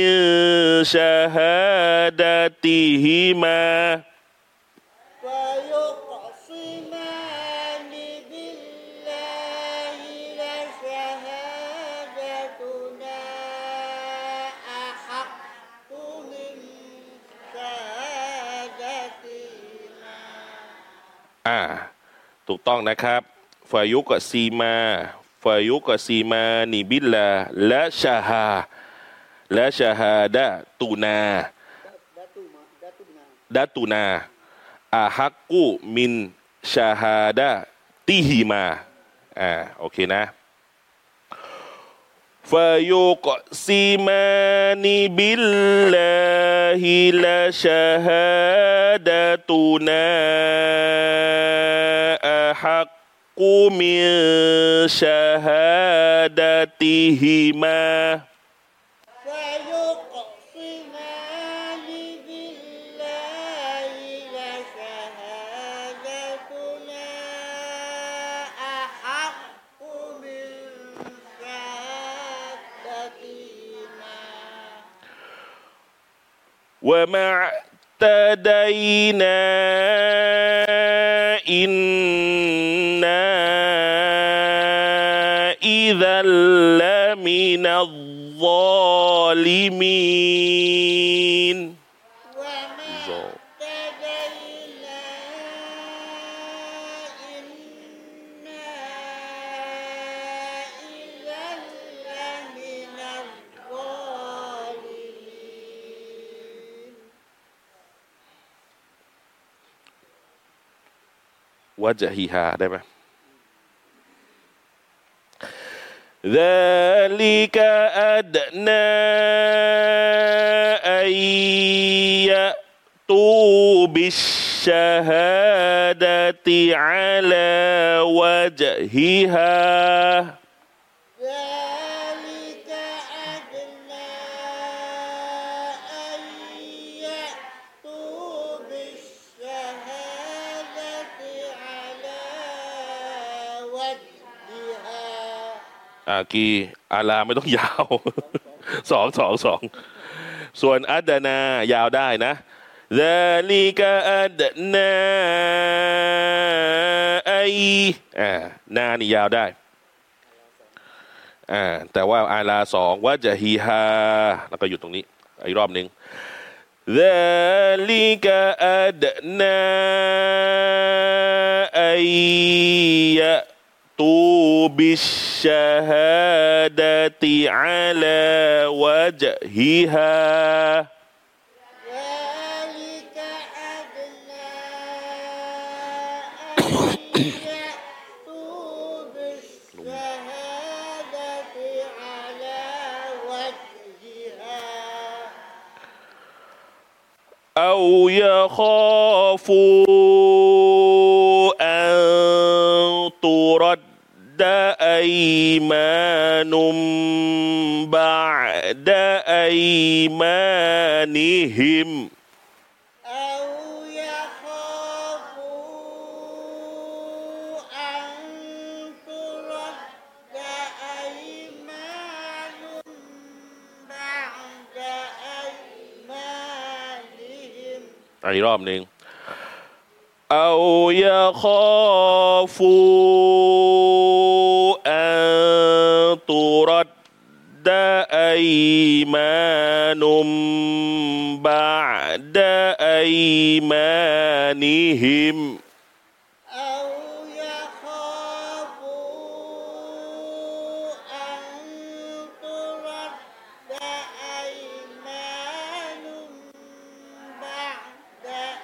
شهادتهما فيقسمان بالله لشهادتنا أحق من شهادتهما อ่าถูกต้องนะครับฟายุกะซีมาฟายุกะซีมานิบิลลาและชาฮาและชาฮาดะตูนาดะตูนาอาฮักกุมินชาฮาดะติฮิมาอ่าโอเคนะฟายุกะซีมานิบิลลาฮิละชาฮาดะตูนาอาฮักกุมินชาฮาดะติฮิมา فيقسمان بالله لشهادتنا أحق من شهادتهما وما اعتدينا إنا إذا لمن الظالمين وما اهتدينا إنا إذا لمن الظالمين وجهها ได้ไหม ذلك أدنى أن يأتوا بالشهادة على وجهها ذلك أدنى أن يأتوا بالشهادة على وجهها อากีอาลาไม่ต้องยาว สองสองสองส่วนอัดนายาวได้นะ ذلك أدنى أي อ่านานี่ยาวได้อ่าแต่ว่าอาลาสองว่าจะฮีฮาแล้วก็อยู่ตรงนี้อีกรอบหนึ่ง ذلك أدنى أن يأتوا بالشهادة على وجهها ذلك أدنى أن يأتوا بالشهادة على وجهها أو يخافوا أن ترد أيمان بعد أيمانهم أو يخافوا أن ترد أيمان بعد أيمانهم อีกรอบหนึ่ง أو يخافوا أن ترد أيمان بعد أيمانهم أو يخافوا أن ترد أيمان بعد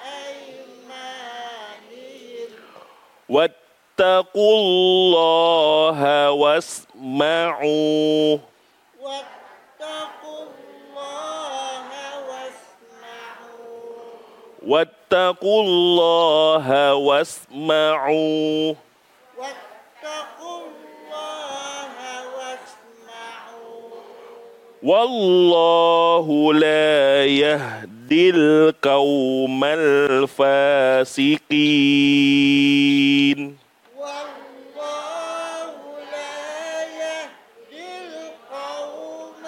أيمانهم واتقوا الله واسمعوا واتقوا الله واسمعوا واتقوا الله واسمعوا واتقوا الله واسمعوا والله لا يهدي القوم الفاسقين والله لا يهدي القوم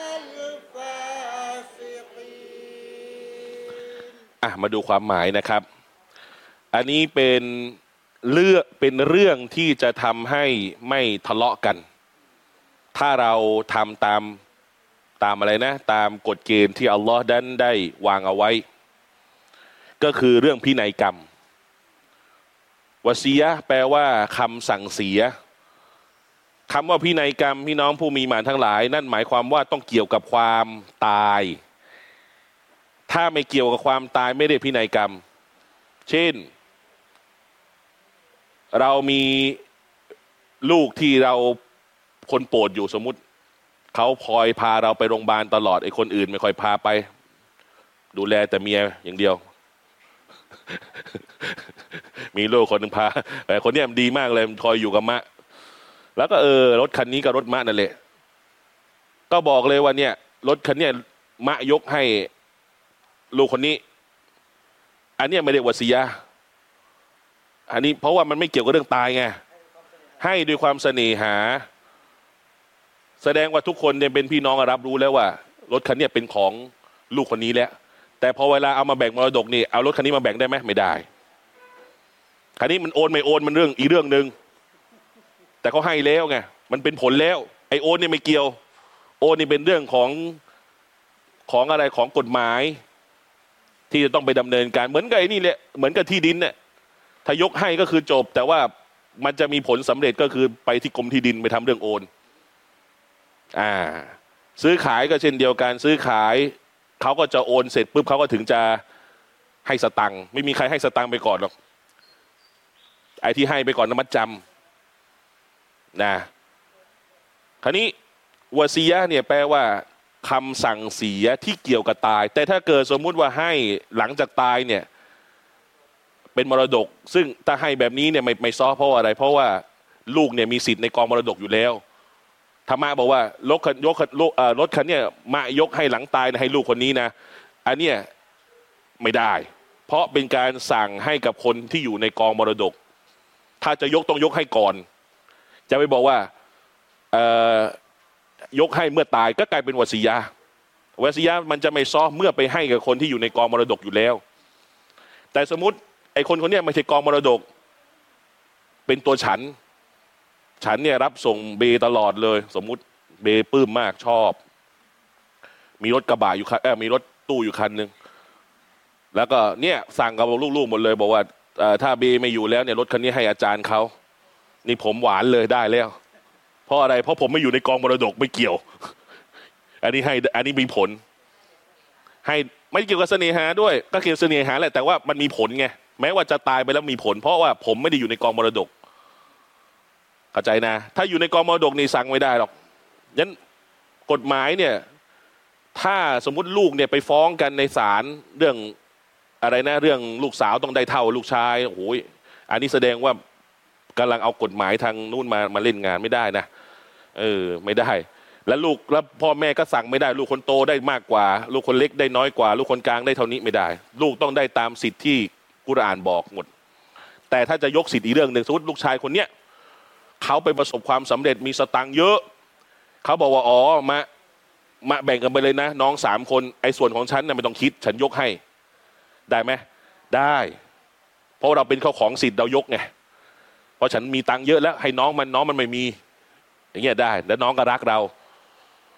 الفاسقين อ่ะมาดูความหมายนะครับ อันนี้เป็นเรื่องเป็นเรื่องที่จะทำให้ไม่ทะเลาะกัน ถ้าเราทำตามตามอะไรนะ ตามกฎเกณฑ์ที่อัลลอฮ์ดันได้วางเอาไว้ ก็คือเรื่องพินัยกรรมวะซียะห์แปลว่าคำสั่งเสียคำว่าพินัยกรรมพี่น้องผู้มีหมานทั้งหลาย นั่นหมายความว่าต้องเกี่ยวกับความตาย ถ้าไม่เกี่ยวกับความตายไม่ได้พินัยกรรม เช่น เรามีลูกที่เราคนโปรดอยู่สมมุติเขาพลอยพาเราไปโรงพยาบาลตลอดไอ้คนอื่นไม่ค่อยพาไป ดูแลแต่เมียอย่างเดียว มีลูกคนหนึ่งพาแต่คนเนี้ยมันดีมากเลยมันคอยอยู่กับมะแล้วก็เออรถคันนี้กับรถมะนั่นแหละก็บอกเลยว่าเนี่ยรถคันเนี้ยมะยกให้ลูกคนนี้อันเนี้ยไม่ได้วะซียะห์อันนี้เพราะว่ามันไม่เกี่ยวกับเรื่องตายไงให้ด้วยความเสน่หาแสดงว่าทุกคนเนี่ยเป็นพี่น้องรับรู้แล้วว่ารถคันนี้เป็นของลูกคนนี้แล้วแต่พอเวลาเอามาแบ่งมรดกนี่เอารถคันนี้มาแบ่งได้ไหมไม่ได้คันนี้มันโอนไม่โอนมันเรื่องอีกเรื่องหนึ่งแต่เขาให้แล้วไงมันเป็นผลแล้วไอโอนนี่ไม่เกี่ยวโอนนี่เป็นเรื่องของของอะไรของกฎหมายที่จะต้องไปดำเนินการเหมือนกับไอ้นี่แหละเหมือนกับที่ดินเนี่ยถ้ายกให้ก็คือจบแต่ว่ามันจะมีผลสำเร็จก็คือไปที่กรมที่ดินไปทำเรื่องโอนอ่าซื้อขายก็เช่นเดียวกันซื้อขายเขาก็จะโอนเสร็จปุ๊บเขาก็ถึงจะให้สตังค์ไม่มีใครให้สตังค์ไปก่อนหรอกไอ้ที่ให้ไปก่อนนมัดจำนะคราวนี้วะซียะห์เนี่ยแปลว่าคำสั่งเสียที่เกี่ยวกับตายแต่ถ้าเกิดสมมุติว่าให้หลังจากตายเนี่ยเป็นมรดกซึ่งถ้าให้แบบนี้เนี่ยไม่ไม่ซ้อเพราะอะไรเพราะว่าลูกเนี่ยมีสิทธิ์ในกองมรดกอยู่แล้วธรรมะบอกว่ารถคันยกรถคันเนี่ยมายกให้หลังตายนะให้ลูกคนนี้นะอันเนี้ยไม่ได้เพราะเป็นการสั่งให้กับคนที่อยู่ในกองมรดกถ้าจะยกต้องยกให้ก่อนจะไปบอกว่าเอ่อยกให้เมื่อตายก็กลายเป็นวะซียะห์วะซียะห์มันจะไม่ซ้อเมื่อไปให้กับคนที่อยู่ในกองมรดกอยู่แล้วแต่สมมติไอ้คนคนนี้ไม่ใช่กองมรดกเป็นตัวฉันฉันเนี่ยรับส่งเบตลอดเลยสมมุติเบปลื้มมากชอบมีรถกระบะอยู่คันเออมีรถตู้อยู่คันหนึ่งแล้วก็เนี่ยสั่งกับลูกๆหมดเลยบอกว่าถ้าเบไม่อยู่แล้วเนี่ยรถคันนี้ให้อาจารย์เขานี่ผมหวานเลยได้แล้วเพราะอะไรเพราะผมไม่อยู่ในกองมรดกไม่เกี่ยวอันนี้ให้อันนี้มีผลให้ไม่เกี่ยวกับเสน่หาด้วยก็เกี่ยวกับเสน่หาแหละแต่ว่ามันมีผลไงแม้ว่าจะตายไปแล้วมีผลเพราะว่าผมไม่ได้อยู่ในกองมรดกเข้าใจนะถ้าอยู่ในกองมรดกนี่สั่งไม่ได้หรอกยันกฎหมายเนี่ยถ้าสมมุติลูกเนี่ยไปฟ้องกันในศาลเรื่องอะไรนะเรื่องลูกสาวต้องได้เท่าลูกชายโอ้ยอันนี้แสดงว่ากำลังเอากฎหมายทางนู่นมามาเล่นงานไม่ได้นะเออไม่ได้แล้วลูกแล้วพ่อแม่ก็สั่งไม่ได้ลูกคนโตได้มากกว่าลูกคนเล็กได้น้อยกว่าลูกคนกลางได้เท่านี้ไม่ได้ลูกต้องได้ตามสิทธิ์ที่กุรอานบอกหมดแต่ถ้าจะยกสิทธิ์อีกเรื่องหนึ่งสมมติลูกชายคนเนี้ยเขาไปประสบความสำเร็จมีสตังค์เยอะเขาบอกว่าอ๋อมามาแบ่งกันไปเลยนะน้องสามคนไอ้ส่วนของฉันน่ะไม่ต้องคิดฉันยกให้ได้ไหมได้เพราะเราเป็นข้าของสิทธิ์เรายกไงเพราะฉันมีตังค์เยอะแล้วให้น้องมันน้องมันไม่มีอย่างเงี้ยได้แล้วน้องก็รักเรา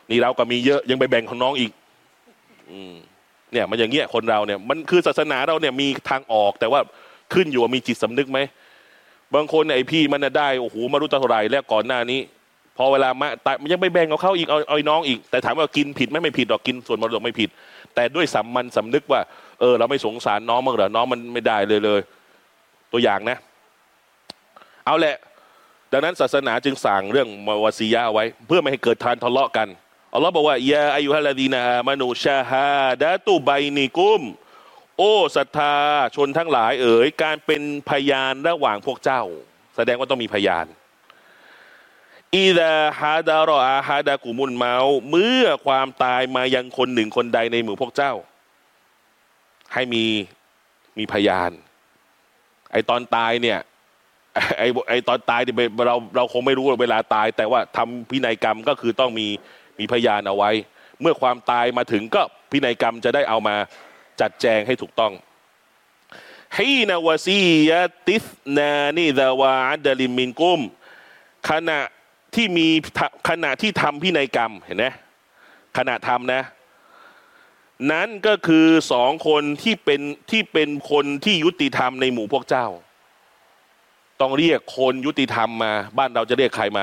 นี่เราก็มีเยอะยังไปแบ่งของน้องอีกอืมเนี่ยมันอย่างเงี้ยคนเราเนี่ยมันคือศาสนาเราเนี่ยมีทางออกแต่ว่าขึ้นอยู่ว่ามีจิตสำนึกไหมบางคนไอพี่มันได้โอ้โหมารู้เท่าไหร่แล้วก่อนหน้านี้พอเวลามาแต่ยังไปแบ่งเอาเข้าอีกเอาเอาน้องอีกแต่ถามว่ากินผิดไหมไม่ผิดหรอกกินส่วนมรดกไม่ผิดแต่ด้วยสัมมันสำนึกว่าเออเราไม่สงสารน้องมั้งเหรอน้องมันไม่ได้เลยเลยตัวอย่างนะเอาแหละดังนั้นศาสนาจึงสั่งเรื่องมาวาซียะไว้เพื่อไม่ให้เกิดทานทะเลาะกันอัลลอฮ์บอกว่ายาอายุฮัลลาดีนาอามานูชาฮาดะตุไบนิกุมโอ้ศรัทธาชนทั้งหลายเอ๋ยการเป็นพยานระหว่างพวกเจ้าแสดงว่าต้องมีพยานอิดะฮาดารออาฮาดะกุมุลเมาเมื่อความตายมายังคนหนึ่งคนใดในหมู่พวกเจ้าให้มีมีพยานไอตอนตายเนี่ยไอไอตอนตายเนี่ยเราเราคงไม่รู้เวลาตายแต่ว่าทำพินัยกรรมก็คือต้องมีมีพยานเอาไว้เมื่อความตายมาถึงก็พินัยกรรมจะได้เอามาจัดแจงให้ถูกต้องฮีนาวาซียะติสนานิดาวาอัดลิมินกุมขณะที่มีขณะที่ทำพินัยกรรมเห็นไหมขณะทำนะนั้นก็คือสองคนที่เป็นที่เป็นคนที่ยุติธรรมในหมู่พวกเจ้าต้องเรียกคนยุติธรรมมาบ้านเราจะเรียกใครมา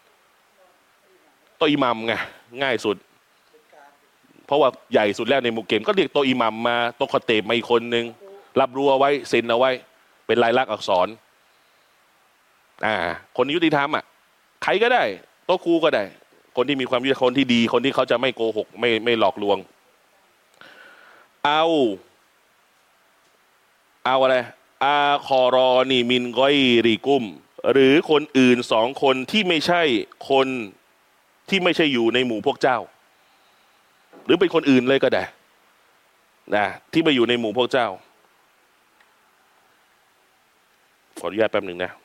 โตอิหมัมไงง่ายสุดเพราะว่าใหญ่สุดแล้วในหมู่เกมก็เรียกโตอิหมัมมาโตคอเตบมาอีกคนนึงรับรู้เอาไว้เซ็นเอาไว้เป็นลายลักษณ์อักษรอ่าคนยุติธรรมอ่ะใครก็ได้โตครูก็ได้คนที่มีความยุติธรรมคนที่ดีคนที่เขาจะไม่โกหกไม่ไม่หลอกลวงเอาเอาอะไรอาคอรอนีมินกอยริกุมหรือคนอื่นสองคนที่ไม่ใช่คนที่ไม่ใช่อยู่ในหมู่พวกเจ้าหรือเป็นคนอื่นเลยก็ได้นะที่ไปอยู่ในหมู่พวกเจ้าขออนุญาตแป๊บหนึ่งนะ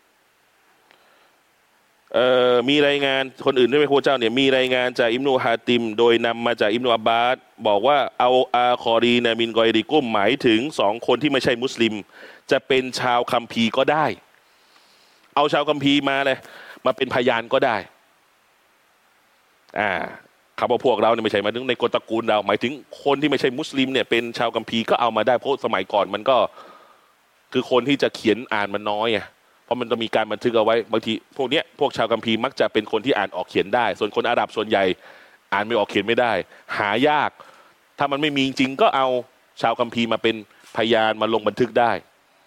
เอ่อมีรายงานคนอื่นด้วยไหมพระเจ้าเนี่ยมีรายงานจากอิบนุฮาติมโดยนำมาจากอิบนุอับบาสบอกว่าเอาอาคอรีนามินกอยริกุมหมายถึงสองคนที่ไม่ใช่มุสลิมจะเป็นชาวคัมภีร์ก็ได้เอาชาวคัมภีร์มาเลยมาเป็นพยานก็ได้อ่าคำว่าพวกเราเนี่ยไม่ใช่หมายถึงในกฎตระกูลเราหมายถึงคนที่ไม่ใช่มุสลิมเนี่ยเป็นชาวคัมภีร์ก็เอามาได้เพราะสมัยก่อนมันก็คือคนที่จะเขียนอ่านมันน้อยไงเพราะมันจะมีการบันทึกเอาไว้บางทีพวกเนี้ยพวกชาวคัมภีร์มักจะเป็นคนที่อ่านออกเขียนได้ส่วนคนอาหรับส่วนใหญ่อ่านไม่ออกเขียนไม่ได้หายากถ้ามันไม่มีจริงก็เอาชาวคัมภีร์มาเป็นพยานมาลงบันทึกได้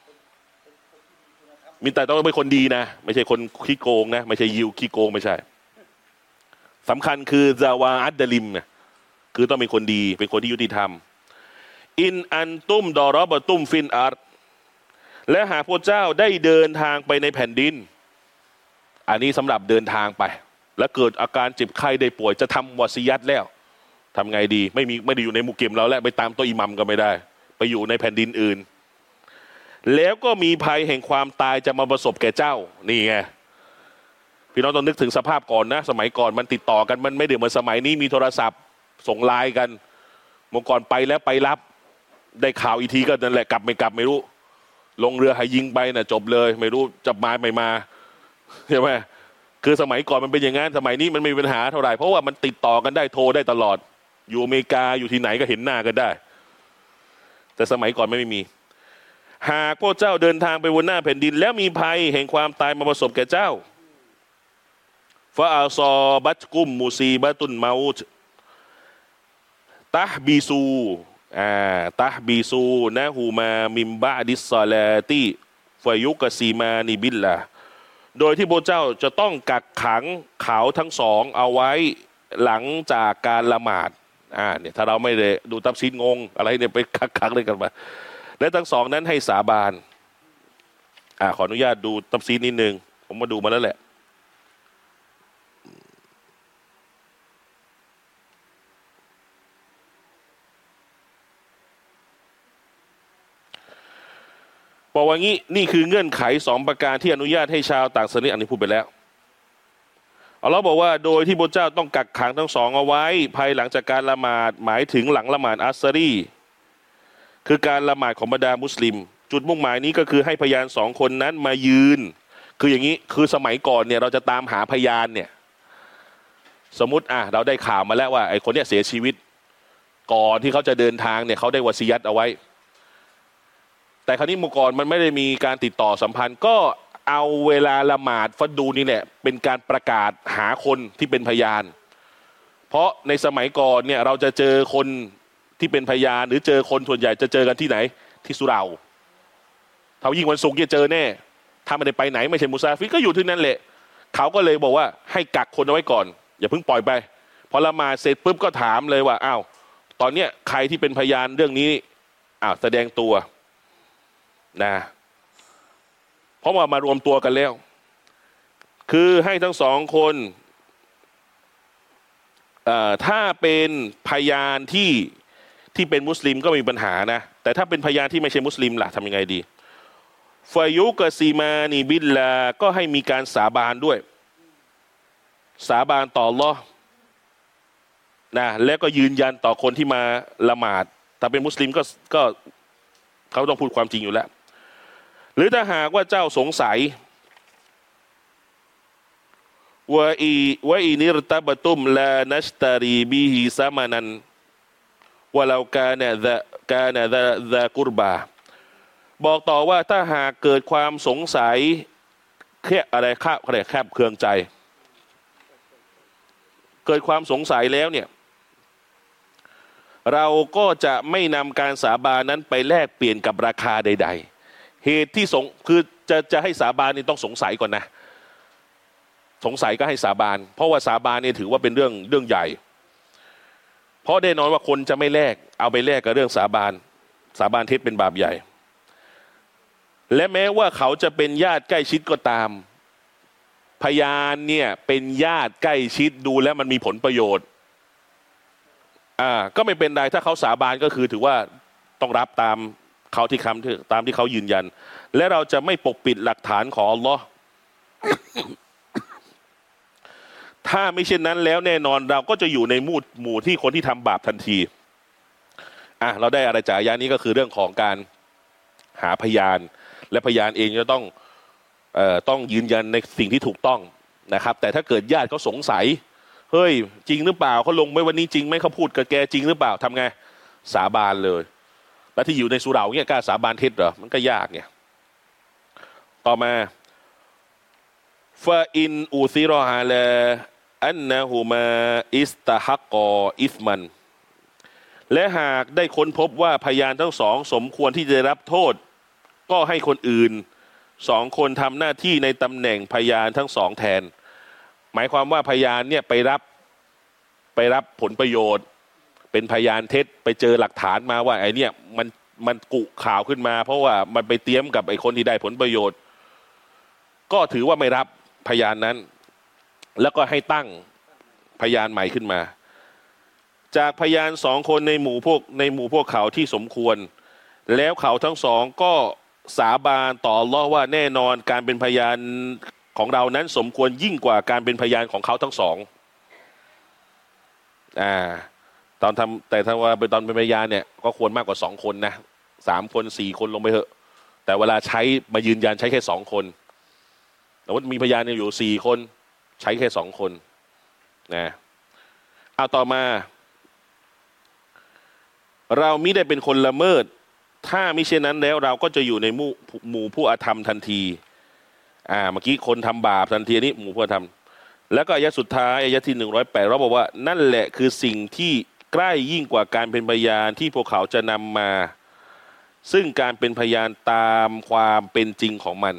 มีแต่ต้องเป็นคนดีนะไม่ใช่คนขี้โกงนะไม่ใช่ยิวขี้โกงไม่ใช่สำคัญคือซาวาอัดดลิมเนี่ยคือต้องเป็นคนดีเป็นคนที่ยุติธรรมอินอันตุมดอรอบตุมฟินอาร์และหากพระเจ้าได้เดินทางไปในแผ่นดินอันนี้สำหรับเดินทางไปแล้วเกิดอาการเจ็บไข้ได้ป่วยจะทำวาซียัตแล้วทำไงดีไม่มีไม่ได้อยู่ในหมู่เกมเราแล้วไปตามโตอิหมัมก็ไม่ได้ไปอยู่ในแผ่นดินอื่นแล้วก็มีภัยแห่งความตายจะมาประสบแก่เจ้านี่ไงพี่น้องต้องนึกถึงสภาพก่อนนะสมัยก่อนมันติดต่อกันมันไม่ได้เหมือนสมัยนี้มีโทรศัพท์ส่งไลน์กันเมื่อก่อนไปแล้วไปรับได้ข่าวอีกทีก็นั่นแหละกลับไม่กลับไม่รู้ลงเรือให้ยิงไปน่ะจบเลยไม่รู้จะมาไม่มาใช่ไหมคือสมัยก่อนมันเป็นอย่างนั้นสมัยนี้มันไม่มีปัญหาเท่าไหร่เพราะว่ามันติดต่อกันได้โทรได้ตลอดอยู่อเมริกาอยู่ที่ไหนก็เห็นหน้ากันได้แต่สมัยก่อนไม่มีหากพวกเจ้าเดินทางไปบนหน้าแผ่นดินแล้วมีภัยแห่งความตายมาประสบแก่เจ้าฟาอัลซอบัตกุมมูซีบัตุนเมาตตะบีซูอ่าตะบีซูนะฮูมามิมบะดิสซาลาตีฟยุกซีมานิบิลละโดยที่พระเจ้าจะต้องกักขังเขาทั้งสองเอาไว้หลังจากการละหมาดอ่าเนี่ยถ้าเราไม่ได้ดูตัฟซีรงงอะไรเนี่ยไปกักขังเลยกันมาและทั้งสองนั้นให้สาบานอ่าขออนุญาตดูตัฟซีรนิดนึงผมมาดูมาแล้วแหละบอกว่างี้นี่คือเงื่อนไขสองประการที่อนุญาตให้ชาวต่างศาสนาอันนี้พูดไปแล้วอัลลอฮ์บอกว่าโดยที่พระเจ้าต้องกักขังทั้งสองเอาไว้ภายหลังจากการละหมาดหมายถึงหลังละหมาดอัสรีคือการละหมาดของบรรดามุสลิมจุดมุ่งหมายนี้ก็คือให้พยานสองคนนั้นมายืนคืออย่างนี้คือสมัยก่อนเนี่ยเราจะตามหาพยานเนี่ยสมมุติอ่ะเราได้ข่าวมาแล้วว่าไอ้คนเนี้ยเสียชีวิตก่อนที่เขาจะเดินทางเนี่ยเขาได้วะซียัตเอาไว้แต่คราวนี้เมื่อก่อนมันไม่ได้มีการติดต่อสัมพันธ์ก็เอาเวลาละหมาดฟัดดูนี่แหละเป็นการประกาศหาคนที่เป็นพยานเพราะในสมัยก่อนเนี่ยเราจะเจอคนที่เป็นพยานหรือเจอคนส่วนใหญ่จะเจอกันที่ไหนที่สุเหร่าถ้ายิ่งวันศุกร์จะเจอแน่ถ้าไม่ได้ไปไหนไม่ใช่มุซาฟิรก็อยู่ที่นั่นแหละเขาก็เลยบอกว่าให้กักคนเอาไว้ก่อนอย่าเพิ่งปล่อยไปพอละหมาดเสร็จปุ๊บก็ถามเลยว่าอ้าวตอนเนี้ยใครที่เป็นพยานเรื่องนี้อ้าวแสดงตัวนะเพราะว่ามารวมตัวกันแล้วคือให้ทั้งสองคนถ้าเป็นพยานที่ที่เป็นมุสลิมก็ไม่มีปัญหานะแต่ถ้าเป็นพยานที่ไม่ใช่มุสลิมล่ะทำยังไงดีฟายุกซีมานีบิลลาก็ให้มีการสาบานด้วยสาบานต่ออัลเลาะห์นะแล้วก็ยืนยันต่อคนที่มาละหมาดถ้าเป็นมุสลิมก็ก็เขาต้องพูดความจริงอยู่แล้วหรือถ้าหากว่าเจ้าสงสัยว่าอีว่าอีนิรตบตุมลานัสตารีบิฮิซามานันว่าเราการเนี่ยจะการเนี่ยจะจะกุรบาบอกต่อว่าถ้าหากเกิดความสงสัยแค่อะไรข้าอะไรแคบเคืองใจเกิดความสงสัยแล้วเนี่ยเราก็จะไม่นำการสาบานนั้นไปแลกเปลี่ยนกับราคาใดๆเหตุที่สงคือจะจะให้สาบานนี่ต้องสงสัยก่อนนะสงสัยก็ให้สาบานเพราะว่าสาบานนี่ถือว่าเป็นเรื่องเรื่องใหญ่เพราะแน่นอนว่าคนจะไม่แลกเอาไปแลกกับเรื่องสาบานสาบานเท็จเป็นบาปใหญ่และแม้ว่าเขาจะเป็นญาติใกล้ชิดก็ตามพยานเนี่ยเป็นญาติใกล้ชิดดูแล้วมันมีผลประโยชน์อ่าก็ไม่เป็นไรถ้าเขาสาบานก็คือถือว่าต้องรับตามเขาที่คำตามที่เขายืนยันและเราจะไม่ปกปิดหลักฐานของอัลลอฮ์ ถ้าไม่เช่นนั้นแล้วแน่นอนเราก็จะอยู่ในหมู่หมู่ที่คนที่ทำบาปทันทีอ่ะเราได้อะไรจากอายะนี้ก็คือเรื่องของการหาพยานและพยานเองจะต้องเอ่อต้องยืนยันในสิ่งที่ถูกต้องนะครับแต่ถ้าเกิดญาติเขาสงสัยเฮ้ยจริงหรือเปล่าเขาลงไม่วันนี้จริงไหมเขาพูดกับแกจริงหรือเปล่าทำไงสาบานเลยแล้วที่อยู่ในสุเหร่าเนี่ยกล้าสาบานเท็จเหรอมันก็ยากเนี่ยต่อมาฟาอินอูซิรอฮาลาอันนะฮูมาอิสตะฮักกออิสมันและหากได้ค้นพบว่าพยานทั้งสองสมควรที่จะได้รับโทษก็ให้คนอื่นสองคนทำหน้าที่ในตำแหน่งพยานทั้งสองแทนหมายความว่าพยานเนี่ยไปรับไปรับผลประโยชน์เป็นพยานเท็จไปเจอหลักฐานมาว่าไอ้เนี่ยมันมันกุข่าวขึ้นมาเพราะว่ามันไปเตรียมกับไอ้คนที่ได้ผลประโยชน์ก็ถือว่าไม่รับพยานนั้นแล้วก็ให้ตั้งพยานใหม่ขึ้นมาจากพยานสองคนในหมู่พวกในหมู่พวกเขาที่สมควรแล้วเขาทั้งสองก็สาบานต่ออัลเลาะห์ว่าแน่นอนการเป็นพยานของเรานั้นสมควรยิ่งกว่าการเป็นพยานของเขาทั้งสองอ่าตอนทำแต่ถ้าว่าเป็นตอนเป็นพยานเนี่ยก็ควรมากกว่าสองคนนะสามคนสี่คนลงไปเถอะแต่เวลาใช้มายืนยันใช้แค่สองคนแต่ว่ามีพยานอยู่สี่คนใช้แค่สองคนนะเอาต่อมาเรามิได้เป็นคนละเมิดถ้ามิเช่นนั้นแล้วเราก็จะอยู่ในหมู่หมู่ผู้อาธรรมทันทีอ่าเมื่อกี้คนทำบาปทันทีนี้หมู่ผู้อาธรรมแล้วก็อายะสุดท้ายอายะที่หนึ่งร้อยแปดเราบอกว่านั่นแหละคือสิ่งที่ใกล้ยิ่งกว่าการเป็นพยานที่พวกเขาจะนำมาซึ่งการเป็นพยานตามความเป็นจริงของมัน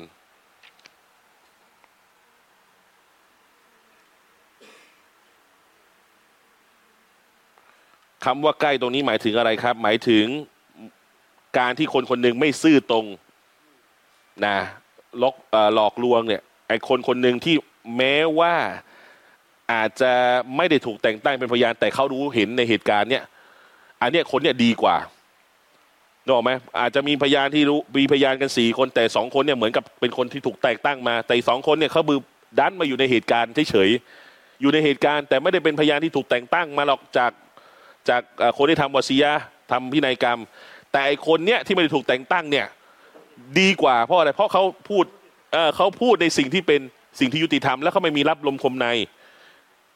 คำว่าใกล้ตรงนี้หมายถึงอะไรครับหมายถึงการที่คนคนหนึ่งไม่ซื่อตรงนะหลอกหลอกลวงเนี่ยไอ้คนคนหนึ่งที่แม้ว่าอาจจะไม่ได้ถูกแต่งตั้งเป็นพยานแต่เขารู้เห็นในเหตุการณ์เนี่ยอันเนี้ยคนเนี่ยดีกว่านึกออกไหมอาจจะมีพยานที่รู้มีพยานกันสี่คนแต่สองคนเนี่ยเหมือนกับเป็นคนที่ถูกแต่งตั้งมาแต่สองคนเนี่ยเขาบือดันมาอยู่ในเหตุการณ์เฉยๆอยู่ในเหตุการณ์แต่ไม่ได้เป็นพยานที่ถูกแต่งตั้งมาหรอกจากจากคนที่ทำวะซียะห์ทำพินัยกรรมแต่ไอคนเนี้ยที่ไม่ได้ถูกแต่งตั้งเนี่ยดีกว่าเพราะอะไรเพราะเขาพูดเออเขาพูดในสิ่งที่เป็นสิ่งที่ยุติธรรมแล้วเขาไม่มีรับลมคมใน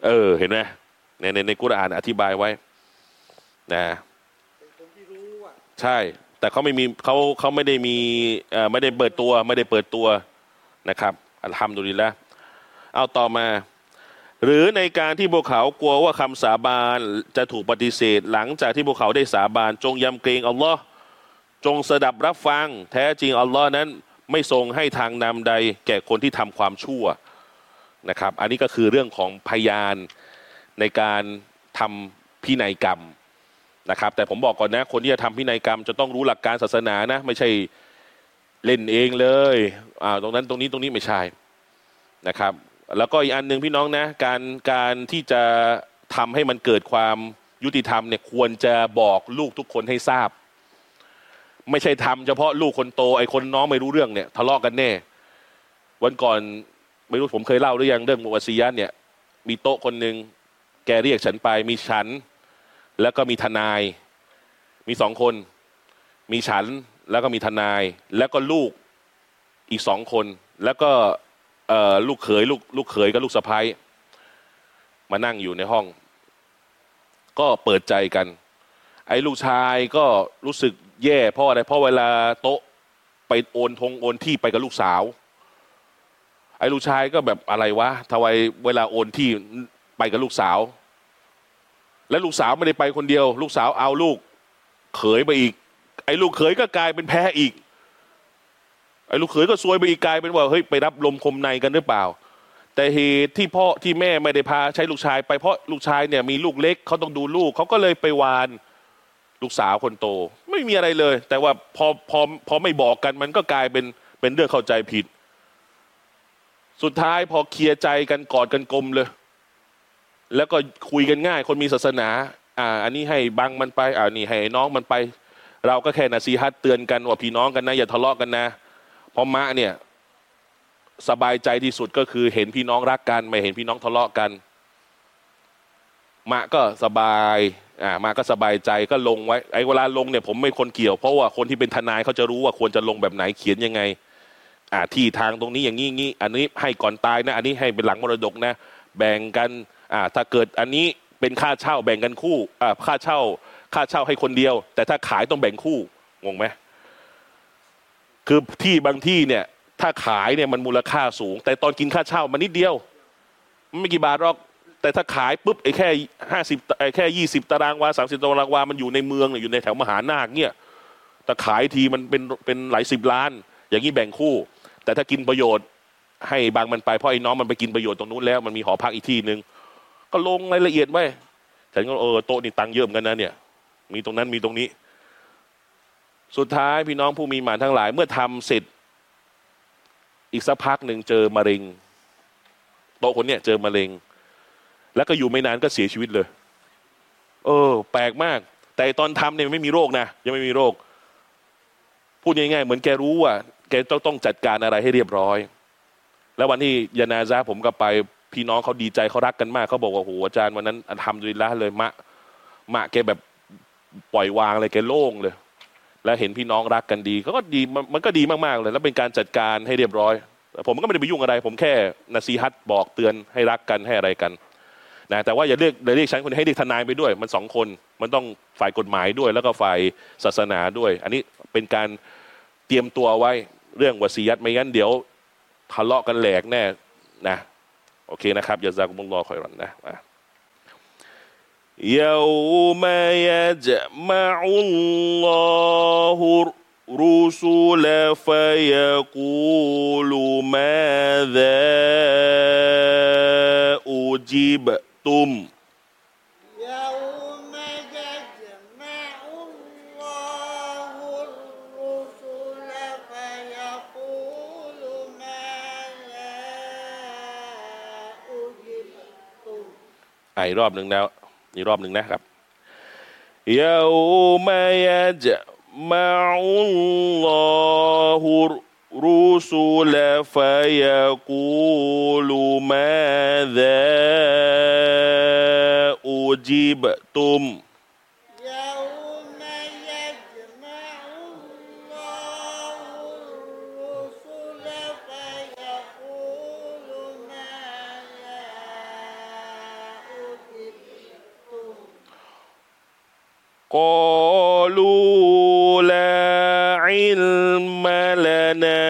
เออเห็นไหมในในในกุรอานอธิบายไว้นะเป็นคนที่รู้อ่ะใช่แต่เขาไม่มีเขาเขาไม่ได้มีเอ่อไม่ได้เปิดตัวไม่ได้เปิดตัวนะครับอัลฮัมดุลิลละห์เอาต่อมาหรือในการที่พวกเขากลัวว่าคำสาบานจะถูกปฏิเสธหลังจากที่พวกเขาได้สาบานจงยำเกรงอัลลอฮ์จงสดับรับฟังแท้จริงอัลลอฮ์นั้นไม่ทรงให้ทางนำใดแก่คนที่ทำความชั่วนะครับอันนี้ก็คือเรื่องของพยานในการทำพินัยกรรมนะครับแต่ผมบอกก่อนนะคนที่จะทำพินัยกรรมจะต้องรู้หลักการศาสนานะไม่ใช่เล่นเองเลยอ่าตรงนั้นตรงนี้ตรงนี้ไม่ใช่นะครับแล้วก็อีกอันหนึ่งพี่น้องนะการการที่จะทำให้มันเกิดความยุติธรรมเนี่ยควรจะบอกลูกทุกคนให้ทราบไม่ใช่ทำเฉพาะลูกคนโตไอ้คนน้องไม่รู้เรื่องเนี่ยทะเลาะกันแน่วันก่อนไม่รู้ผมเคยเล่าหรือยังเรื่องมุวซียะเนี่ยมีโต๊ะคนหนึ่งแกเรียกฉันไปมีฉันแล้วก็มีทนายมีสองคนมีฉันแล้วก็มีทนายแล้วก็ลูกอีกสองคนแล้วก็ลูกเขยลูกลูกเขยกับลูกสะใภ้มานั่งอยู่ในห้องก็เปิดใจกันไอ้ลูกชายก็รู้สึกแย่เพราะอะไรเพราะเวลาโต๊ะไปโอนทงโอนที่ไปกับลูกสาวไอ้ลูกชายก็แบบอะไรวะทำไมเวลาโอนที่ไปกับลูกสาวและลูกสาวไม่ได้ไปคนเดียวลูกสาวเอาลูกเขยไปอีกไอ้ลูกเขยก็กลายเป็นแพ้อีกไอ้ลูกเขยก็ซวยไปอีกกลายเป็นว่าเฮ้ยไปรับลมคมในกันหรือเปล่าแต่เหตุที่พ่อที่แม่ไม่ได้พาใช้ลูกชายไปเพราะลูกชายเนี่ยมีลูกเล็กเขาต้องดูลูกเขาก็เลยไปวานลูกสาวคนโตไม่มีอะไรเลยแต่ว่าพอพอพอไม่บอกกันมันก็กลายเป็นเป็นเรื่องเข้าใจผิดสุดท้ายพอเคลียร์ใจกันกอดกันกลมเลยแล้วก็คุยกันง่ายคนมีศาสนาอ่าอันนี้ให้บังมันไปอ่านี่ให้น้องมันไปเราก็แค่นะซีฮัตเตือนกันว่าพี่น้องกันนะอย่าทะเลาะกันนะเพราะมะเนี่ยสบายใจที่สุดก็คือเห็นพี่น้องรักกันไม่เห็นพี่น้องทะเลาะกันมะก็สบายอ่ามะก็สบายใจก็ลงไว้ไอ้เวลาลงเนี่ยผมไม่คนเกี่ยวเพราะว่าคนที่เป็นทนายเขาจะรู้ว่าควรจะลงแบบไหนเขียนยังไงอ่าที่ทางตรงนี้อย่างนี้งี้อันนี้ให้ก่อนตายนะอันนี้ให้เป็นหลังมรดกนะแบ่งกันอ่าถ้าเกิดอันนี้เป็นค่าเช่าแบ่งกันคู่อ่าค่าเช่าค่าเช่าให้คนเดียวแต่ถ้าขายต้องแบ่งคู่งงไหมคือที่บางที่เนี่ยถ้าขายเนี่ยมันมูลค่าสูงแต่ตอนกินค่าเช่ามันนิดเดียวไม่กี่บาทหรอกแต่ถ้าขายปุ๊บไอ้แค่ห้าสิบไอ้แค่ยี่สิบตารางวาสามสิบตารางวามันอยู่ในเมืองอยู่ในแถวมหานาคเนี่ยแต่ขายทีมันเป็นเป็นหลายสิบล้านอย่างนี้แบ่งคู่แต่ถ้ากินประโยชน์ให้บางมันไปเพราะไอ้น้องมันไปกินประโยชน์ตรงนู้นแล้วมันมีหอพักอีกที่หนึ่งก็ลงรายละเอียดไว้ฉันก็เออโต๊ะนี่ตังค์เยอะเหมือนกันนะเนี่ยมีตรงนั้นมีตรงนี้สุดท้ายพี่น้องผู้มีหมานทั้งหลายเมื่อทำเสร็จอีกสักพักหนึ่งเจอมะเร็งโต๊ะคนเนี้ยเจอมะเร็งแล้วก็อยู่ไม่นานก็เสียชีวิตเลยเออแปลกมากแต่ตอนทำเนี่ยไม่มีโรคนะยังไม่มีโรคพูดง่ายๆเหมือนแกรู้ว่าแกต้องต้องจัดการอะไรให้เรียบร้อยแล้ววันที่ยานาซาผมก็ไปพี่น้องเขาดีใจเขารักกันมากเขาบอกว่าโหอาจารย์วันนั้นอัลฮัมดุลิลละห์เลยมะมะแกแบบปล่อยวางเลยแกโล่งเลยแล้วเห็นพี่น้องรักกันดีเขาก็ดีมันก็ดีมากๆเลยแล้วเป็นการจัดการให้เรียบร้อยผมก็ไม่ได้ไปยุ่งอะไรผมแค่นะซีฮัตบอกเตือนให้รักกันให้อะไรกันนะแต่ว่าอย่าเรียกอย่าเรียกฉันคนให้เรียกทนายไปด้วยมันสองคนมันต้องฝ่ายกฎหมายด้วยแล้วก็ฝ่ายศาสนาด้วยอันนี้เป็นการเตรียมตัวไว้เรื่องวะซียัตไม่งั้นเดี๋ยวทะเลาะกันแหลกแน่นะโอเคนะครับยาซากุมุลลอฮ์คอยรันนะيوم يجمع الله الرسل فيقول ماذا أجبتم يوم يجمع الله الرسل فيقول ماذا أجبتم อ่ะอีกรอบหนึ่งแล้วอีกรอบหนึ่งนะครับ يوم يجمع الله الرسل فيقول ماذا أجبتم يوم يجمع الله الرسل فيقول ماذا قالوا لا علم لنا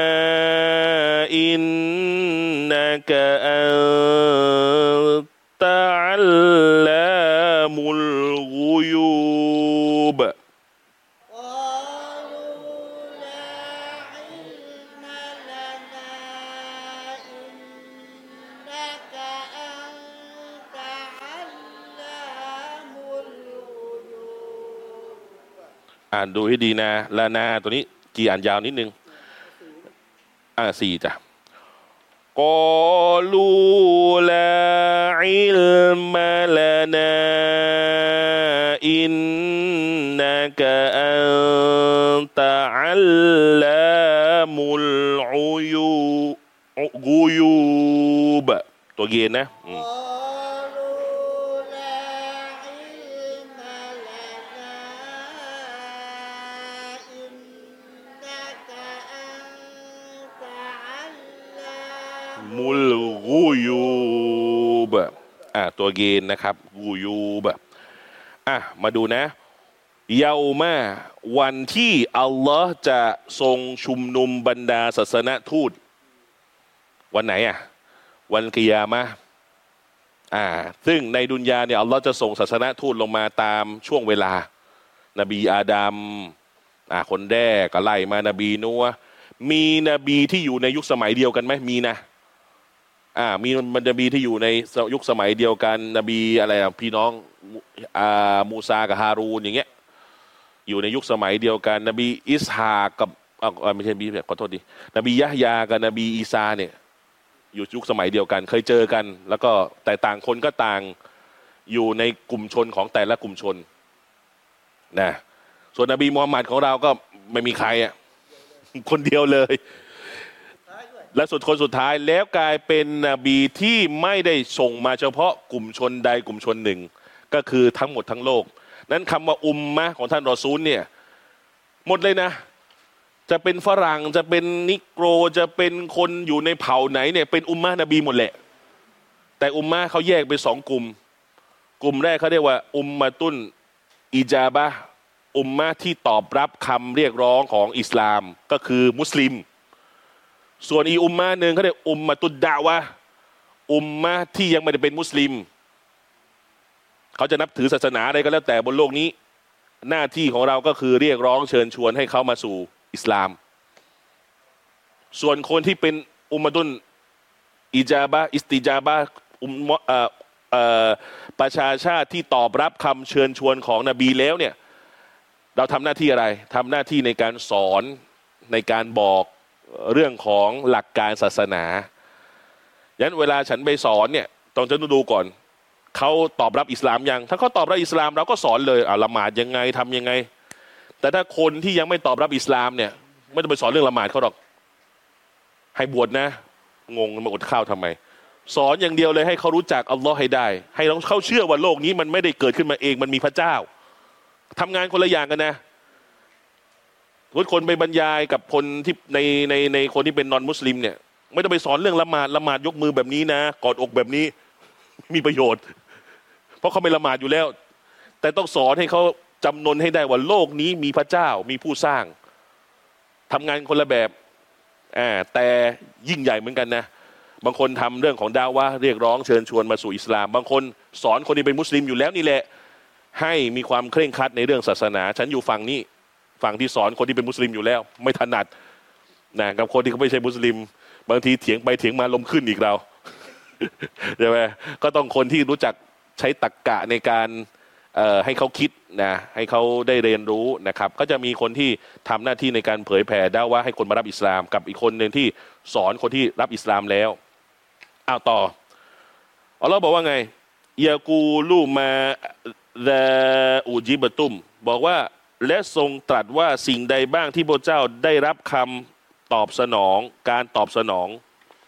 إنك أنت علام الغيوبอ่านดูให้ดีนะลานาตัวนี้กี่อ่านยาวนิดนึงอ่าสี่จ้ะกอลูลาอิลมะลานาอินนักอันตะอัลลามุลอุยูกุยูบตัวเย็นนะมุลกูยูบอ่ะตัวเกณฑ์นะครับกูยูบอ่ะมาดูนะเยามาวันที่อัลลอฮ์จะทรงชุมนุมบรรดาศาสนทูตวันไหนอ่ะวันกิยามะห์อ่าซึ่งในดุนยาเนี่ยอัลลอฮ์จะส่งศาสนทูตลงมาตามช่วงเวลานบีอาดัมอ่าคนแรกก็ไล่มานบีนัวมีนบีที่อยู่ในยุคสมัยเดียวกันไหมมีนะอ่ามีมันจะมีที่อยู่ในยุคสมัยเดียวกันนบีอะไรพี่น้องอ่ามูซากับฮารูนอย่างเงี้ยอยู่ในยุคสมัยเดียวกันนบีอิสฮากกับอ่าไม่ใช่บีขอโทษดีนบียะฮยากับนบีอีซาเนี่ยอยู่ยุคสมัยเดียวกันเคยเจอกันแล้วก็แต่ต่างคนก็ต่างอยู่ในกลุ่มชนของแต่ละกลุ่มชนนะส่วนนบีมูฮัมหมัดของเราก็ไม่มีใครอ่ะคนเดียวเลยและสุดคนสุดท้ายแล้วกลายเป็นนบีที่ไม่ได้ส่งมาเฉพาะกลุ่มชนใดกลุ่มชนหนึ่งก็คือทั้งหมดทั้งโลกนั้นคำว่าอุมมะของท่านรอซูลเนี่ยหมดเลยนะจะเป็นฝรั่งจะเป็นนิโกรจะเป็นคนอยู่ในเผ่าไหนเนี่ยเป็นอุมมะนบีหมดแหละแต่อุมมะเขาแยกเป็นสองกลุ่มกลุ่มแรกเขาเรียกว่าอุมมะตุนอิจาบะอุมมะที่ตอบรับคำเรียกร้องของอิสลามก็คือมุสลิมส่วนอีอุมมะหนึ่งเขาเรียกอุมมะตุดดะวะอุมมะที่ยังไม่ได้เป็นมุสลิมเขาจะนับถือศาสนาอะไรก็แล้วแต่บนโลกนี้หน้าที่ของเราก็คือเรียกร้องเชิญชวนให้เขามาสู่อิสลามส่วนคนที่เป็นอุมมะตุนอิจาบะอิสติจาบะอุมมะเอ่อเอ่อประชาชาติที่ตอบรับคำเชิญชวนของนบีแล้วเนี่ยเราทำหน้าที่อะไรทำหน้าที่ในการสอนในการบอกเรื่องของหลักการศาสนายันเวลาฉันไปสอนเนี่ยต้องจะดูก่อนเขาตอบรับอิสลามยังถ้าเขาตอบรับอิสลามเราก็สอนเลยอ่าละหมาดยังไงทำยังไงแต่ถ้าคนที่ยังไม่ตอบรับอิสลามเนี่ยไม่ต้องไปสอนเรื่องละหมาดเขาหรอกให้บวชนะงงมาอดข้าวทำไมสอนอย่างเดียวเลยให้เขารู้จักอัลลอฮ์ให้ได้ให้เขาเชื่อว่าโลกนี้มันไม่ได้เกิดขึ้นมาเองมันมีพระเจ้าทำงานคนละอย่างกันนะทุกคนไปบรรยายกับคนที่ในในในคนที่เป็นนอนมุสลิมเนี่ยไม่ต้องไปสอนเรื่องละหมาดละหมาดยกมือแบบนี้นะกอดอกแบบนี้มีประโยชน์เพราะเขาไม่ละหมาดอยู่แล้วแต่ต้องสอนให้เขาจำนนให้ได้ว่าโลกนี้มีพระเจ้ามีผู้สร้างทำงานคนละแบบอ่าแต่ยิ่งใหญ่เหมือนกันนะบางคนทำเรื่องของดาวะเรียกร้องเชิญชวนมาสู่อิสลามบางคนสอนคนที่เป็นมุสลิมอยู่แล้วนี่แหละให้มีความเคร่งครัดในเรื่องศาสนาฉันอยู่ฝั่งนี้ฝั่งที่สอนคนที่เป็นมุสลิมอยู่แล้วไม่ถนัดนะกับคนที่เขาไม่ใช่มุสลิมบางทีเถียงไปเถียงมาลมขึ้นอีกเราใช่ไหมก็ต้องคนที่รู้จักใช้ตรรกะในการเอ่อให้เขาคิดนะให้เขาได้เรียนรู้นะครับก็จะมีคนที่ทำหน้าที่ในการเผยแผ่ได้ว่าให้คนมารับอิสลามกับอีกคนหนึ่งที่สอนคนที่รับอิสลามแล้วอ้าวต่ออัลลอฮ์บอกว่าไงยากูลูมาดะอูจิบตุมบอกว่าและทรงตรัสว่าสิ่งใดบ้างที่พระเจ้าได้รับคำตอบสนองการตอบสนอง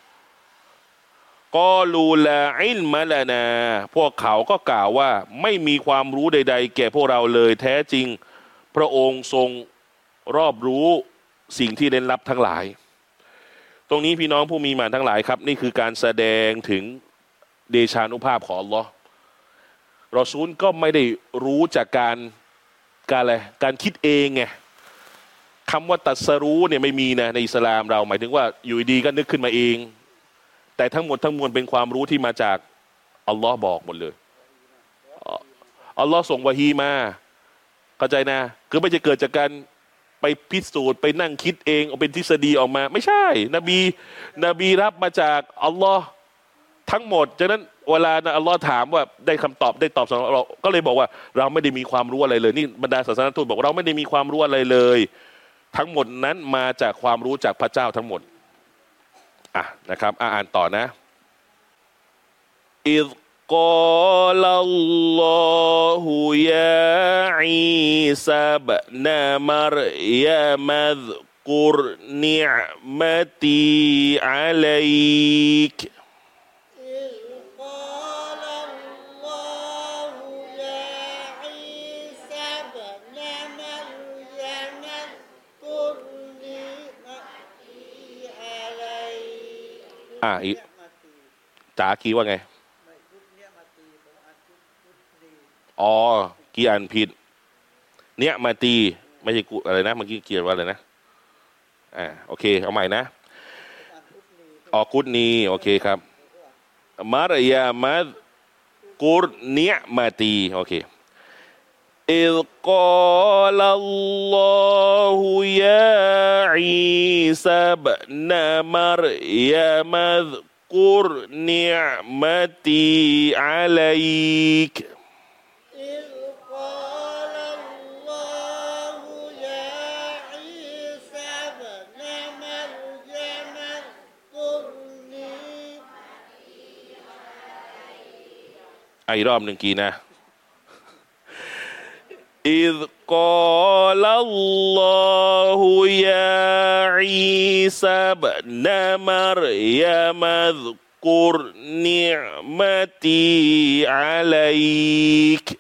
กอลูลาอิลมะลานาพวกเขาก็กล่าวว่าไม่มีความรู้ใดๆแก่พวกเราเลยแท้จริงพระองค์ทรงรอบรู้สิ่งที่เร้นลับทั้งหลายตรงนี้พี่น้องผู้มีหมานทั้งหลายครับนี่คือการแสดงถึงเดชานุภาพของอัลลอฮ์รอซูลก็ไม่ได้รู้จากการการอะไรการคิดเองไงคำว่าตัดสรู้เนี่ยไม่มีนะในอิสลามเราหมายถึงว่าอยู่ดีก็นึกขึ้นมาเองแต่ทั้งหมดทั้งมวลเป็นความรู้ที่มาจากอัลลอฮ์บอกหมดเลยอัลลอฮ์ส่งวะฮีมาเข้าใจนะคือไม่จะเกิดจากการไปพิสูจน์ไปนั่งคิดเองเอาเป็นทฤษฎีออกมาไม่ใช่นบีนบีรับมาจากอัลลอฮ์ทั้งหมดฉะนั้นเวลาอัลลอฮ์ถามว่าได้คำตอบได้ตอบสำหรับเราก็เลยบอกว่าเราไม่ได้มีความรู้อะไรเลยนี่บรรดาศาสนทูตบอกเราไม่ได้มีความรู้อะไรเลยทั้งหมดนั้นมาจากความรู้จากพระเจ้าทั้งหมดอ่ะนะครับอ่านต่อนะอิซกอลัลลอฮุยาอีซาบนะมารยะมัซกุรนิอ์มะตีอะลัยกอ่ะจ๋าคีว่าไงอ๋อกีอ่านผิดเนี่ยมาตีไม่ใช่กูอะไรนะเมื่อกี้เขียนว่าอะไรนะอ่าโอเคเอาใหม่นะออกุดนีโอเคครับมารยามัดกุรเนียมาตีโอเคอิซกอลัลลอฮุยาอีซาบนะมารยามัดกุรเนียมาตีอะลัยกอีกรอบหนึ่งกี่นะอิซกอลัลลอฮุยาอีซาบนะมารยามัซกุรนิอ์มะตีอะลัยก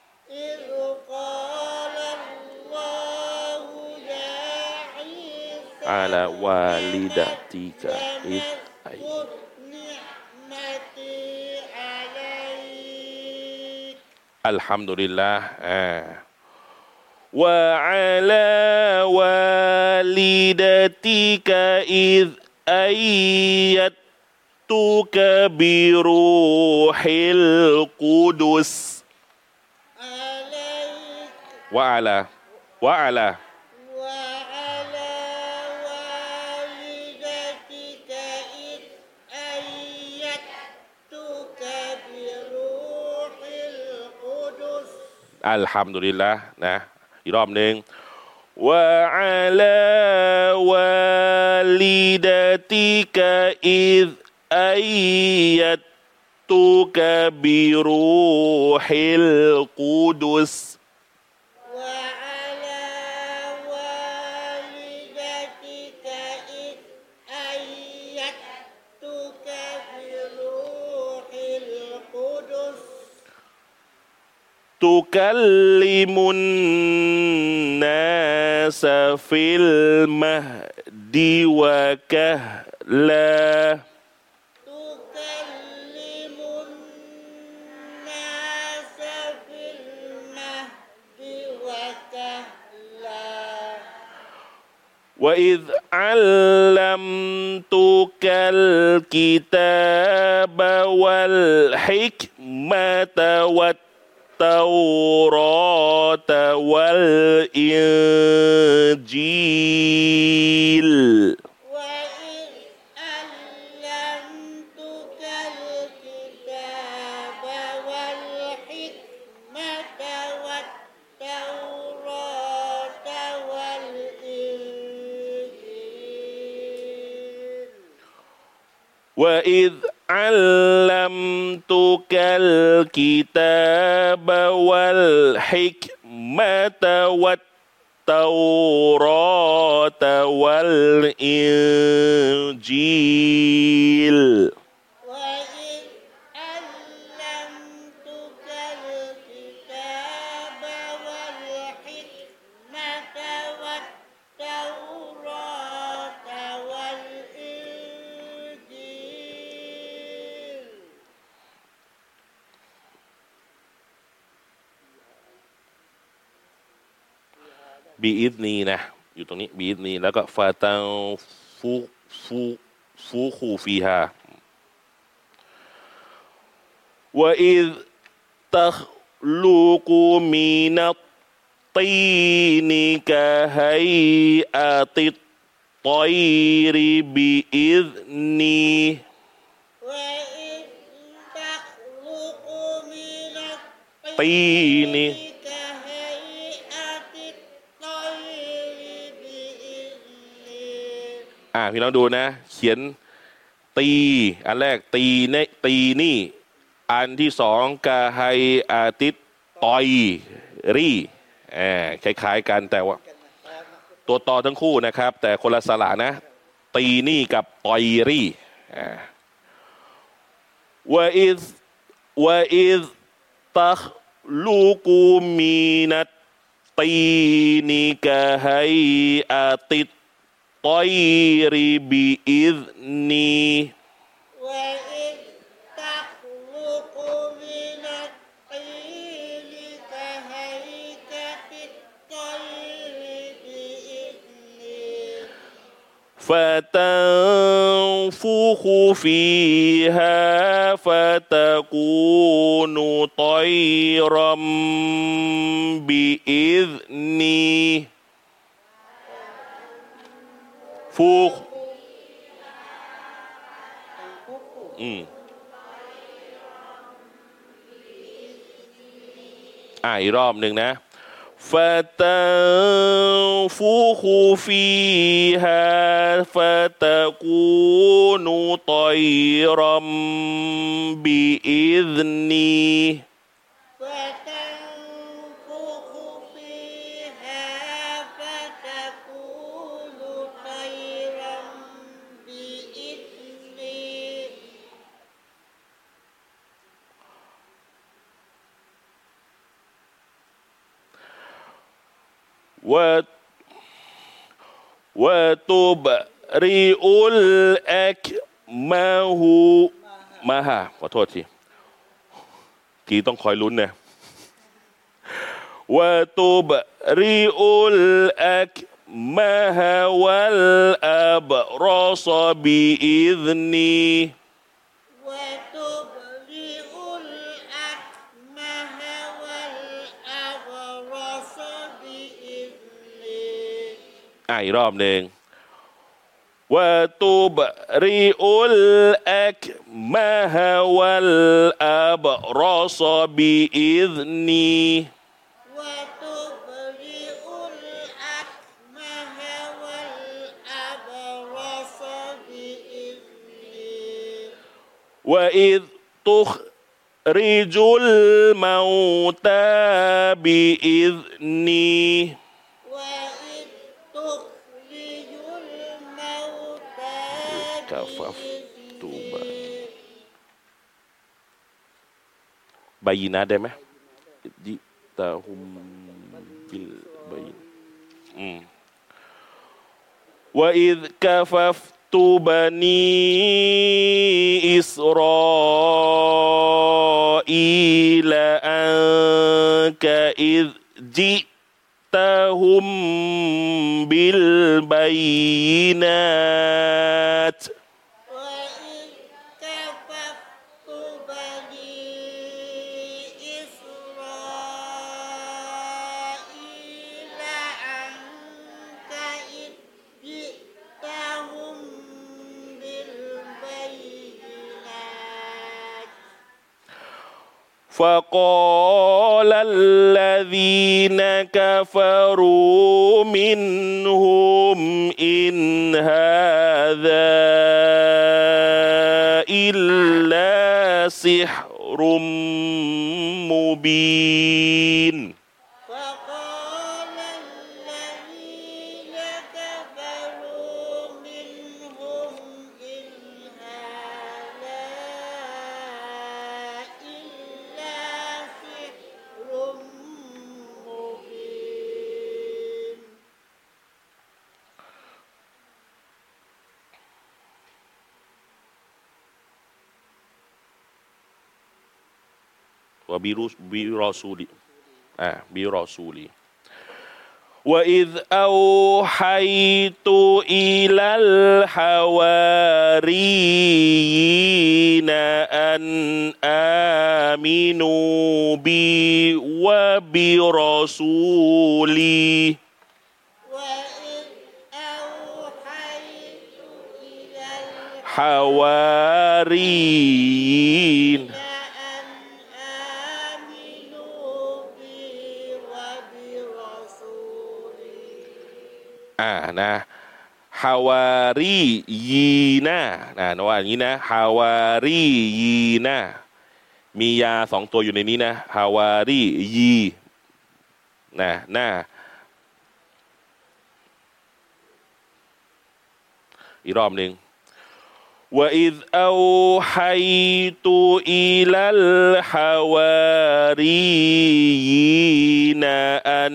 อะลาวาลิดะติกะอิซอัลฮัมดุลิลลาห์อ่าวะอะลาวาลิดะติกะอิซอัยยัตตุกะบิรูฮิลกุดุสวะอะลาวะอะลาอัลฮัมดุลิลละนะอีกรอบหนึ่งวะอะลาวาลิดะติกะอิซอัยยัตตุกะบิรูฮิลกุดุสتكلم الناس في المهد وكهلا تكلم الناس في المهد وكهلا وإذ علمتك الكتاب والحكمة والتوراة والإنجيل وإذ علمتك الكتاب والحكمة والتوراة والإنجيل وإذ علمتك الكتاب والحكمة والتوراة والإنجيل وإذ علمتك الكتاب والحكمة والتوراة والإنجيل บีอิดนีนะอยู่ตรงนี้บีอิดนีแล้วก็ฟาตังฟูฟูฟูคูฟีฮาวะอิซตัคลูกูมินัตตีนิกะฮัยอาติตตอยริบิอิซนี وإذ تخلق من ตีนี الطين كهيئة الطير بإذنه อ่าพี่น้องดูนะ เขียนตีอันแรกตีเนตีนี่อันที่สองกาไฮอาติตตอยรีอ่าคล้ายๆกันแต่ว่าตัวต่อทั้งคู่นะครับ แต่คนละสระนะ ตีนี่กับตอยรีอ่าวะอิซวะอิซตัคลูกูมีนัตตีนิกะไฮอาติตตอยริบิอิซนี وإذ تخلق من الطين كهيئة الطير بإذنه فتنفخ فيها فتكون طيرا بإذني ฟูกอืมอ่าอีกรอบหนึ่งนะ فتنفخ فيها فتكون طيرا بإذني فتنفخ فيها فتكون طيرا بإذنه و وتبرئ الأكمه มาฮะขอโทษทีทีต้องคอยลุ้นเนี่ย وتبرئ الأكمه والأبرص بإذني وتبرئ الأكمه والأبرص بإذنه อ่ะอีกรอบหนึ่ง وتبرئ الأكمه والأبرص بإذني وتبرئ الأكمه والأبرص بإذنه وإذ تخرج الموتى بإذني وإذ تخرج الموتى كففت بإذنه บายินะได้ไหมจิตาฮุมบิลบายินอืม وإذ كففت بني إسرائيل عنك إذ جئتهم بالبينات وإذ كففت بني إسرائيل عنك إذ جئتهم بالبينات فقال الذين كفروا منهم إن هذا إلا سحر مبين فقال الذين كفروا منهم إن هذا إلا سحر مبين وبرسول آه برسول وإذ أوحيت إلى الحواريين أن آمنوا بي وبرسولي وإذ أوحيت إلى حواريين الحواريين أن آمنوا بي وبرسولي อ่านะฮาวารียีนะนะนะว่าอย่างนี้นะฮาวารียีนะมียาสองตัวอยู่ในนี้นะฮาวารียีนะนะอีกรอบหนึ่งوإذ أوحيت إلى الحواريين أن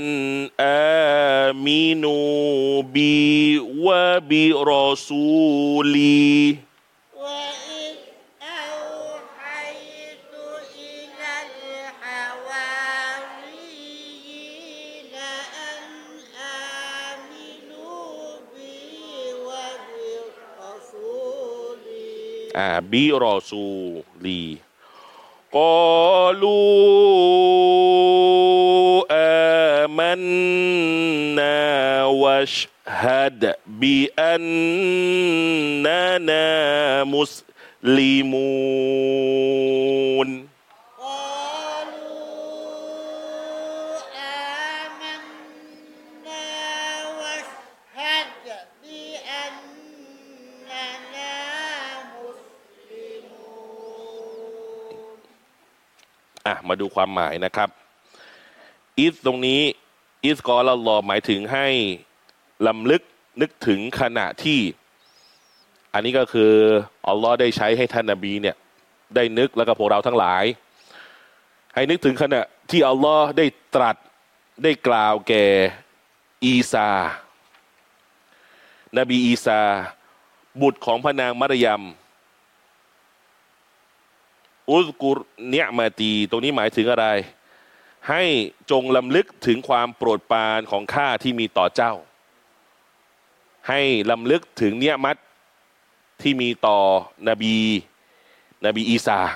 آمنوا بي وبرسولي وإذ أوحيت إلى الحواريين أن آمنوا بي وبرسولي อ่าบิรอซูลีกอลูอามันนาวัชฮัดบิอันนานามุสลิมูน قالوا آمنا واشهد بأننا مسلمون อ่ะมาดูความหมายนะครับอิสตรงนี้อิสกอลลอหมายถึงให้ลำลึกนึกถึงขณะที่อันนี้ก็คืออัลลอฮ์ได้ใช้ให้ท่านนบีเนี่ยได้นึกแล้วก็พวกเราทั้งหลายให้นึกถึงขณะที่อัลลอฮ์ได้ตรัสได้กล่าวแก่อีซานบีอีซาบุตรของพระนางมารยมอุซกุรเนียมาตีตรงนี้หมายถึงอะไรให้จงลำลึกถึงความโปรดปรานของข้าที่มีต่อเจ้าให้ลำลึกถึงเนียมัตที่มีต่อนบีนบีอีสา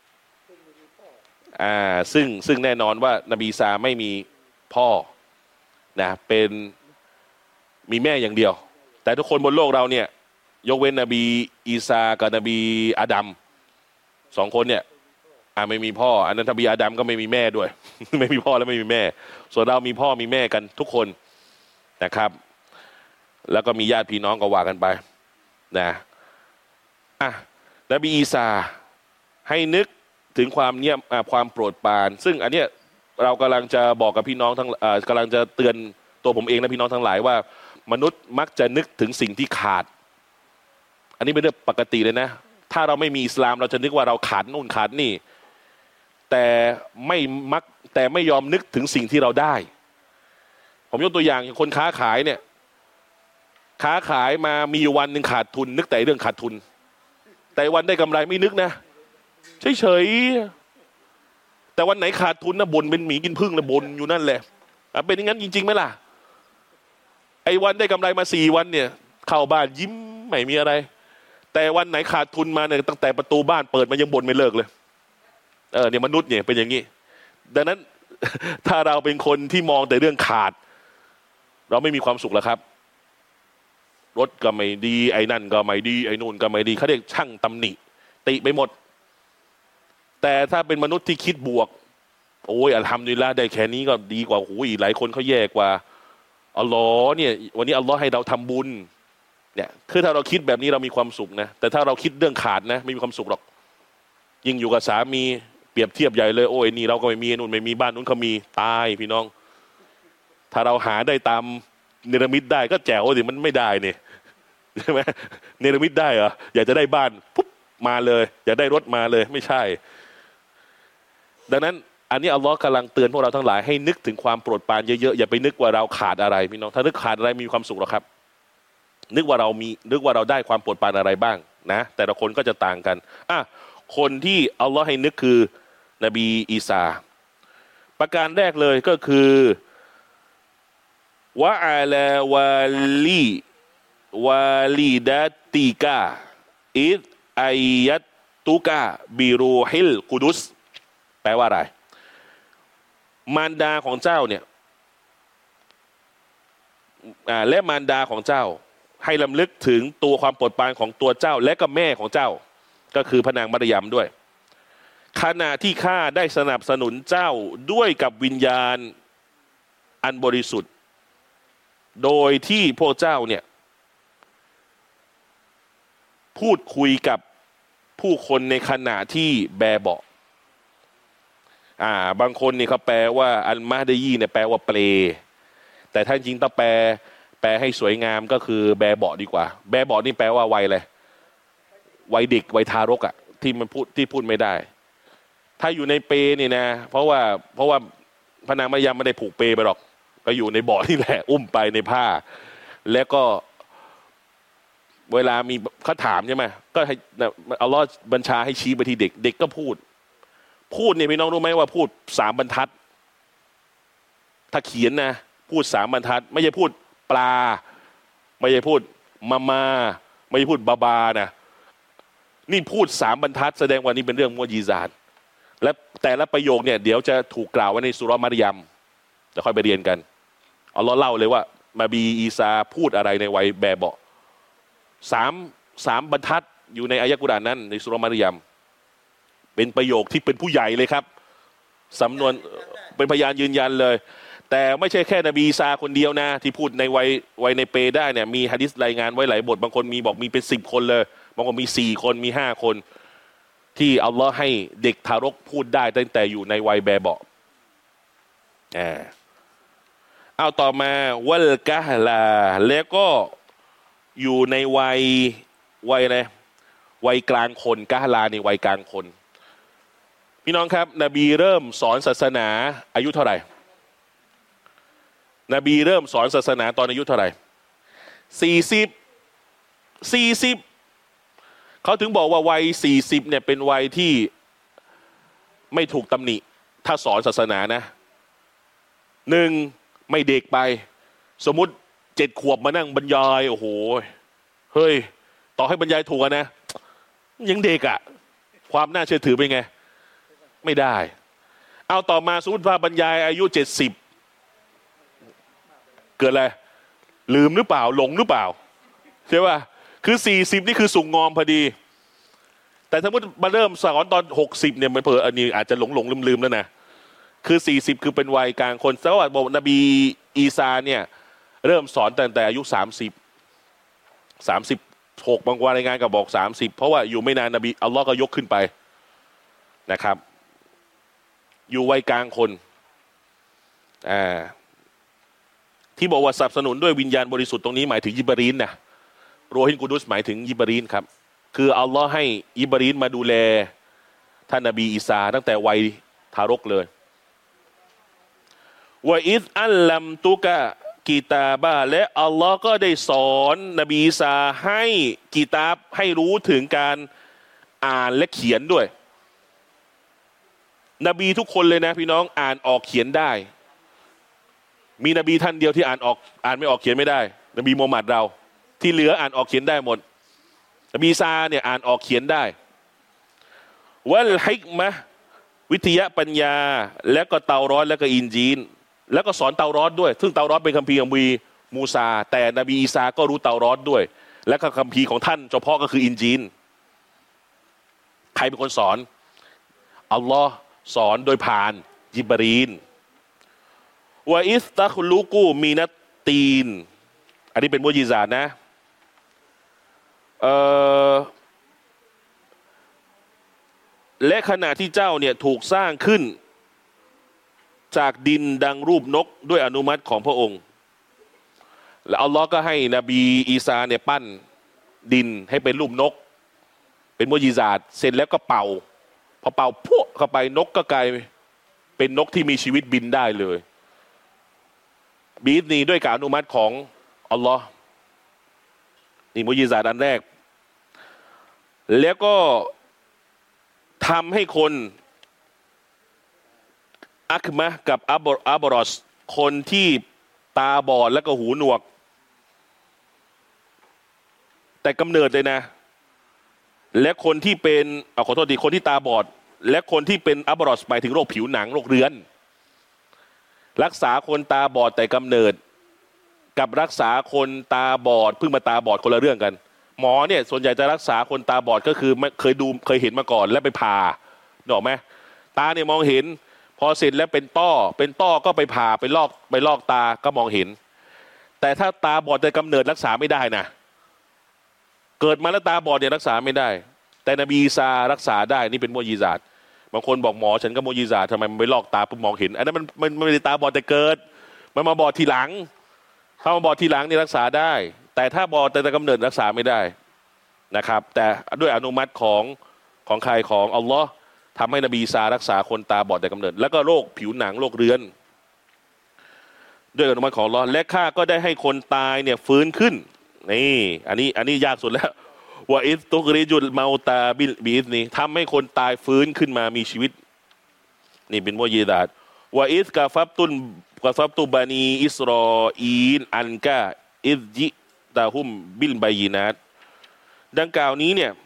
อ่าซึ่งซึ่งแน่นอนว่านบีอีสาไม่มีพ่อนะเป็นมีแม่อย่างเดียวแต่ทุกคนบนโลกเราเนี่ยยกเว้นนบีอีสากับนบีอาดัมสองคนเนี่ยอ่าไม่มีพ่ออันนั้นนบีอาดัมก็ไม่มีแม่ด้วย ไม่มีพ่อและไม่มีแม่ส่วนเรามีพ่อมีแม่กันทุกคนนะครับแล้วก็มีญาติพี่น้องก็ว่ากันไปนะอ่ะนบีอีสาให้นึกถึงความเนียมความโปรดปรานซึ่งอันเนี้ยเรากำลังจะบอกกับพี่น้องทั้งอ่ากำลังจะเตือนตัวผมเองและพี่น้องทั้งหลายว่ามนุษย์มักจะนึกถึงสิ่งที่ขาดอันนี้เป็นเรื่องปกติเลยนะถ้าเราไม่มีอิสลามเราจะนึกว่าเราขาดนู่นขาดนี่แต่ไม่มักแต่ไม่ยอมนึกถึงสิ่งที่เราได้ผมยกตัวอย่างอย่างคนค้าขายเนี่ยค้าขายมามีวันหนึ่งขาดทุนนึกแต่เรื่องขาดทุนแต่วันได้กำไรไม่นึกนะเฉยๆแต่วันไหนขาดทุนนะบ่นเป็นหมีกินพึ่งนะบ่นอยู่นั่นแหละเป็นอย่างนั้นจริงๆไหมล่ะไอ้วันได้กำไรมาสี่วันเนี่ยเข้าบ้านยิ้มไม่มีอะไรแต่วันไหนขาดทุนมาเนี่ยตั้งแต่ประตูบ้านเปิดมายังบ่นไม่เลิกเลยเออเนี่ยมนุษย์เนี่ยเป็นอย่างนี้ดังนั้นถ้าเราเป็นคนที่มองแต่เรื่องขาดเราไม่มีความสุขแล้วครับรถก็ไม่ดีไอ้นั่นก็ไม่ดีไอ้นู่นก็ไม่ดีเขาเรียกช่างตำหนิติไปหมดแต่ถ้าเป็นมนุษย์ที่คิดบวกโอ้ยอัลฮัมดุลิลละห์ได้แค่นี้ก็ดีกว่าโอ้ยหลายคนเขาแย่กว่าอัลลอฮ์เนี่ยวันนี้อัลลอฮ์ให้เราทำบุญเนี่ยคือถ้าเราคิดแบบนี้เรามีความสุขนะแต่ถ้าเราคิดเรื่องขาดนะไม่มีความสุขหรอกยิ่งอยู่กับสามีเปรียบเทียบใหญ่เลยโอ้ยนี่เราก็ไม่มีนู่นไม่มีบ้านนู้นเขามีตายพี่น้องถ้าเราหาได้ตามเนรมิตได้ก็แจ๋วสิมันไม่ได้เนี่ยใช่ไหมเนรมิตได้เหรออยากจะได้บ้านปุ๊บมาเลยอยากได้รถมาเลยไม่ใช่ดังนั้นอันนี้อัลลอฮ์กำลังเตือนพวกเราทั้งหลายให้นึกถึงความโปรดปรานเยอะๆอย่าไปนึกว่าเราขาดอะไรพี่น้องถ้านึกขาดอะไรมีความสุขหรอครับนึกว่าเรามีนึกว่าเราได้ความโปรดปรานอะไรบ้างนะแต่ละคนก็จะต่างกันอ่ะคนที่อัลลอฮ์ให้นึกคือนบีอีสาประการแรกเลยก็คือวะอาลาวาลีวาลีดาติกาอิดอายัตตุกาบิรูฮิลกุดุสแปลว่าอะไรมารดาของเจ้าเนี่ยและมารดาของเจ้าให้ลำลึกถึงตัวความโปรดปรานของตัวเจ้าและก็แม่ของเจ้าก็คือพระนางมัรยมด้วยขณะที่ข้าได้สนับสนุนเจ้าด้วยกับวิญญาณอันบริสุทธิ์โดยที่พวกเจ้าเนี่ยพูดคุยกับผู้คนในขณะที่แบเบาะอ่าบางคนนี่เขาแปลว่าอัลมาดยีเนี่ยแปลว่าเปลแต่ถ้าจริงต้องแปลแปลให้สวยงามก็คือแบเบาะดีกว่าแบเบาะนี่แปลว่าวัยอะไรวัยเด็กวัยทารกอ่ะที่มันพูดที่พูดไม่ได้ถ้าอยู่ในเปนี่นะเพราะว่าเพราะว่าพระนางมัรยมไม่ได้ผูกเปไปหรอกก็อยู่ในเบาะนี่แหละอุ้มไปในผ้าแล้วก็เวลามีเขาถามใช่ไหมก็ให้อัลลอฮ์บัญชาให้ชี้ไปที่เด็กเด็กก็พูดพูดเนี่ยพี่น้องรู้ไหมว่าพูดสามบรรทัดถ้าเขียนนะพูดสามบรรทัดไม่ใช่พูดปลาไม่ใช่พูดมามาไม่ใช่พูดบาบานะนี่พูดสามบรรทัดแสดงว่านี่เป็นเรื่องมุอญิซาตและแต่ละประโยคเนี่ยเดี๋ยวจะถูกกล่าวไว้ในสุเราะห์มัรยมเดี๋ยวค่อยไปเรียนกันอัลลอฮ์เล่าเลยว่ามาบีอีซาพูดอะไรในวัยแบเบาะสามสามบรรทัดอยู่ในอายะกุรอานนั้นในสุเราะห์มัรยมเป็นประโยคที่เป็นผู้ใหญ่เลยครับสำนวนเป็นพยานยืนยันเลยแต่ไม่ใช่แค่นบีอีสาคนเดียวนะที่พูดในวัยวัยในเปได้เนี่ยมีหะดีษรายงานไว้หลายบทบางคนมีบอกมีเป็นสิบคนเลยบางคนมีสี่คนมีห้าคนที่อัลลอฮ์ให้เด็กทารกพูดได้ตั้งแต่อยู่ในวัยแบเบาะอ่าเอาต่อมาวัลกะฮลาแล้วก็อยู่ในวัยวัยอะไรวัยกลางคนกะฮลาในวัยกลางคนพี่น้องครับนบีเริ่มสอนศาสนาอายุเท่าไหร่นบีเริ่มสอนศาสนาตอนอายุเท่าไหร่สี่สิบสี่สิบเขาถึงบอกว่าวัยสี่สิบเนี่ยเป็นวัยที่ไม่ถูกตำหนิถ้าสอนศาสนานะหนึ่งไม่เด็กไปสมมุติเจ็ดขวบมานั่งบรรยายโอ้โหเฮ้ยต่อให้บรรยายถูกนะยังเด็กอะความน่าเชื่อถือเป็นไงไม่ได้เอาต่อมาสมมติว่าบรรยายอายุเจ็ดสิบเกิดอะไรลืมหรือเปล่าหลงหรือเปล่าใช่ป่ะคือสี่สิบนี่คือสุงงอมพอดีแต่สมมติมาเริ่มสอนตอนหกสิบเนี่ยมันเผลออันนี้อาจจะหลงหลงลืมลืมแล้วนะคือสี่สิบคือเป็นวัยกลางคนแต่ว่าบอกนบีอีสาเนี่ยเริ่มสอนตั้งแต่อายุสามสิบสามสิบหกบางวันรายงานก็บอกสามสิบเพราะว่าอยู่ไม่นานนบีอัลลอฮ์ก็ยกขึ้นไปนะครับอยู่วัยกลางคนอ่าที่บอกว่าสนับสนุนด้วยวิญญาณบริสุทธิ์ตรงนี้หมายถึงยิบรีนนะโรฮินกุดุสหมายถึงยิบรีนครับคืออัลลอฮ์ให้ยิบรีนมาดูแลท่านนบีอีสาตั้งแต่วัยทารกเลยวะอิซอัลลัมตุกะกีตาบะและอัลลอฮ์ก็ได้สอนนบีอีสาให้กีตาบให้รู้ถึงการอ่านและเขียนด้วยนบีทุกคนเลยนะพี่น้องอ่านออกเขียนได้มีนบีท่านเดียวที่อ่านออกอ่านไม่ออกเขียนไม่ได้นบีมูฮัมหมัดเราที่เหลืออ่านออกเขียนได้หมดนบีซาเนี่ยอ่านออกเขียนได้วัลฮิกมะวิทยาปัญญาและก็เตารอดและก็อินจีนแล้วก็สอนเตารอดด้วยซึ่งเตารอดเป็นคัมภีร์ของมูซาแต่นบีอีสาก็รู้เตารอดด้วยและก็คัมภีร์ของท่านเฉพาะก็คืออินจีนใครเป็นคนสอนอัลลอฮ์สอนโดยผ่านยิบรีนวะอิสตัคลุกูมีนัตตีนอันนี้เป็นมุอญิซาตนะเอ่อและขณะที่เจ้าเนี่ยถูกสร้างขึ้นจากดินดังรูปนกด้วยอนุมัติของพระองค์และอัลลอฮ์ก็ให้นบีอีสาเนี่ยปั้นดินให้เป็นรูปนกเป็นมุอญิซาตเสร็จแล้วก็เป่าพอเป่าพุ่งเข้าไปนกก็กลายเป็นนกที่มีชีวิตบินได้เลยบีดนีด้วยการอนุมัติของอัลลอฮ์นี่มุอญิซาตอันแรกแล้วก็ทำให้คนอักมะกับอับบอับบรอสคนที่ตาบอดแล้วก็หูหนวกแต่กำเนิดเลยนะและคนที่เป็นเอาขอโทษดีคนที่ตาบอดและคนที่เป็นอับรอสหมายถึงโรคผิวหนังโรคเรื้อนรักษาคนตาบอดแต่กำเนิดกับรักษาคนตาบอดเพิ่งมาตาบอดคนละเรื่องกันหมอเนี่ยส่วนใหญ่จะรักษาคนตาบอดก็คือเคยดูเคยเห็นมาก่อนแล้วไปผ่าหนอกไหมตาเนี่ยมองเห็นพอเสร็จแล้วเป็นต้อเป็นต้อก็ไปผ่าไปลอกไปลอกตาก็มองเห็นแต่ถ้าตาบอดแต่กำเนิดรักษาไม่ได้นะเกิดมาแล้วตาบอดเนี่ยรักษาไม่ได้แต่นบีอีสารักษาได้นี่เป็นมุญิซาตบางคนบอกหมอฉันก็มุญิซาตทำไมมันไปลอกตาปุ๊บมองเห็นอันนั้นมันมันไม่ได้ตาบอดแต่เกิดมันมาบอดทีหลังถ้ามาบอดทีหลังนี่รักษาได้แต่ถ้าบอดแต่กำเนิดรักษาไม่ได้นะครับแต่ด้วยอนุมัติของของใครของอัลลอฮ์ทำให้นบีอีสารักษาคนตาบอดแต่กำเนิดแล้วก็โรคผิวหนังโรคเรื้อนด้วยอนุมัติของอัลลอฮ์และข้าก็ได้ให้คนตายเนี่ยฟื้นขึ้นนี่อันนี้อันนี้ยากสุดแล้วว่าอิสตุกริจุลเมาตาบิลบิสนี่ทำให้คนตายฟื้นขึ้นมามีชีวิตนี่เป็นมุญิซาตว่าอิสกาฟับตุนกาฟับตุบานีอิสรออีนอันกาอิสจิตาฮุมบิลบายีนัตดังกล่าวนี้เนี่ย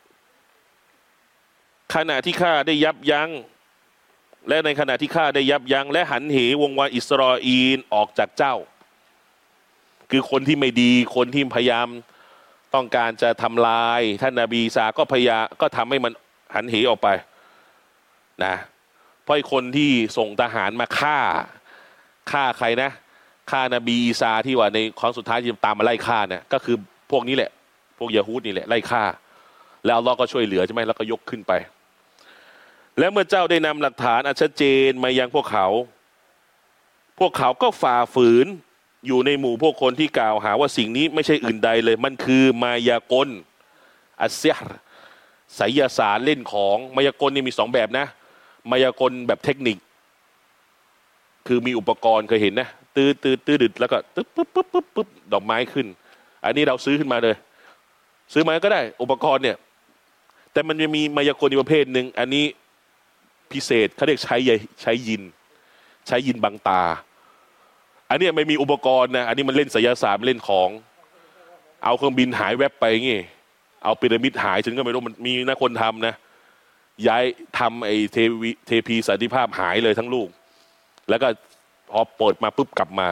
ขณะที่ข้าได้ยับยั้งและในขณะที่ข้าได้ยับยั้งและหันเหวงวานอิสรออีนออกจากเจ้าคือคนที่ไม่ดีคนที่พยายามต้องการจะทำลายท่านนบีอีสาก็พยายามก็ทำให้มันหันเหออกไปนะเพราะไอ้คนที่ส่งทหารมาฆ่าฆ่าใครนะฆ่านบีอีสาที่ว่าในครั้งสุดท้ายที่ตามมาไล่ฆ่าเนี่ยก็คือพวกนี้แหละพวกยะฮูดนี่แหละไล่ฆ่าแล้วอัลเลาะห์ก็ช่วยเหลือใช่ไหมแล้วก็ยกขึ้นไปและเมื่อเจ้าได้นำหลักฐานอันชัดเจนมายังพวกเขาพวกเขาก็ฝ่าฝืนอยู่ในหมู่พวกคนที่กล่าวหาว่าสิ่งนี้ไม่ใช่อื่นใดเลยมันคือมายากลอัสซิฮร์ไสยศาสตร์เล่นของมายากลนี่มีสองแบบนะมายากลแบบเทคนิคคือมีอุปกรณ์เคยเห็นนะตื้อตื้อตื้อดึดแล้วก็ตึ๊บปุ๊บปุ๊บปุ๊บปุ๊บดอกไม้ขึ้นอันนี้เราซื้อขึ้นมาเลยซื้อมาก็ได้อุปกรณ์เนี่ยแต่มันจะมีมายากลอีกประเภทหนึ่งอันนี้พิเศษเขาเรียกใช้ใช้ยินใช้ยินบังตาอันนี้ไม่มีอุปกรณ์นะอันนี้มันเล่นไสยศาสตร์เล่นของเอาเครื่องบินหายแวบไปงี้เอาพีระมิดหายฉันก็ไม่รู้มันมีนะคนทำนะย้ายทำไอ้เทวีเทพีสันติภาพหายเลยทั้งลูกแล้วก็พอเปิดมาปุ๊บกลับมา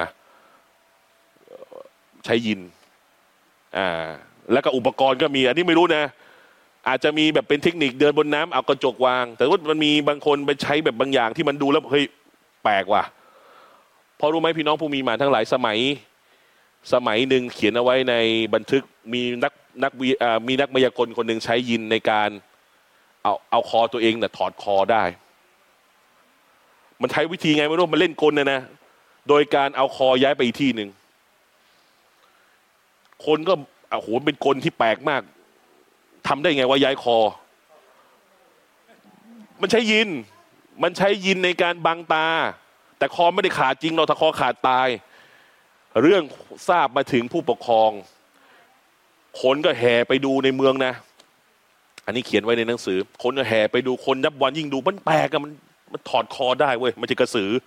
ใช้ยินอ่าแล้วก็อุปกรณ์ก็มีอันนี้ไม่รู้นะอาจจะมีแบบเป็นเทคนิคเดินบนน้ำเอากระจกวางแต่ว่ามันมีบางคนไปใช้แบบบางอย่างที่มันดูแล้วเฮ้ยแปลกว่ะพอรู้ไหมพี่น้องผู้มีหมานทั้งหลายสมัยสมัยหนึ่งเขียนเอาไว้ในบันทึกมีนักนักมีนักมายากลคนหนึ่งใช้ยินในการเอาเอาคอตัวเองเนี่ยถอดคอได้มันใช้วิธีไงไม่รู้มันเล่นกลนะนะโดยการเอาคอย้ายไปอีกที่หนึ่งคนก็โอ้โหเป็นกลที่แปลกมากทำได้ไงว่าย้ายคอมันใช้ยินมันใช้ยินในการบังตาแต่คอไม่ได้ขาดจริงเราถ้าคอขาดตายเรื่องทราบมาถึงผู้ปกครองคนก็แห่ไปดูในเมืองนะอันนี้เขียนไว้ในหนังสือคนก็แห่ไปดูคนนับวันยิ่งดูมันแปลกอะมันมันถอดคอได้เว้ยมันจะกระสือ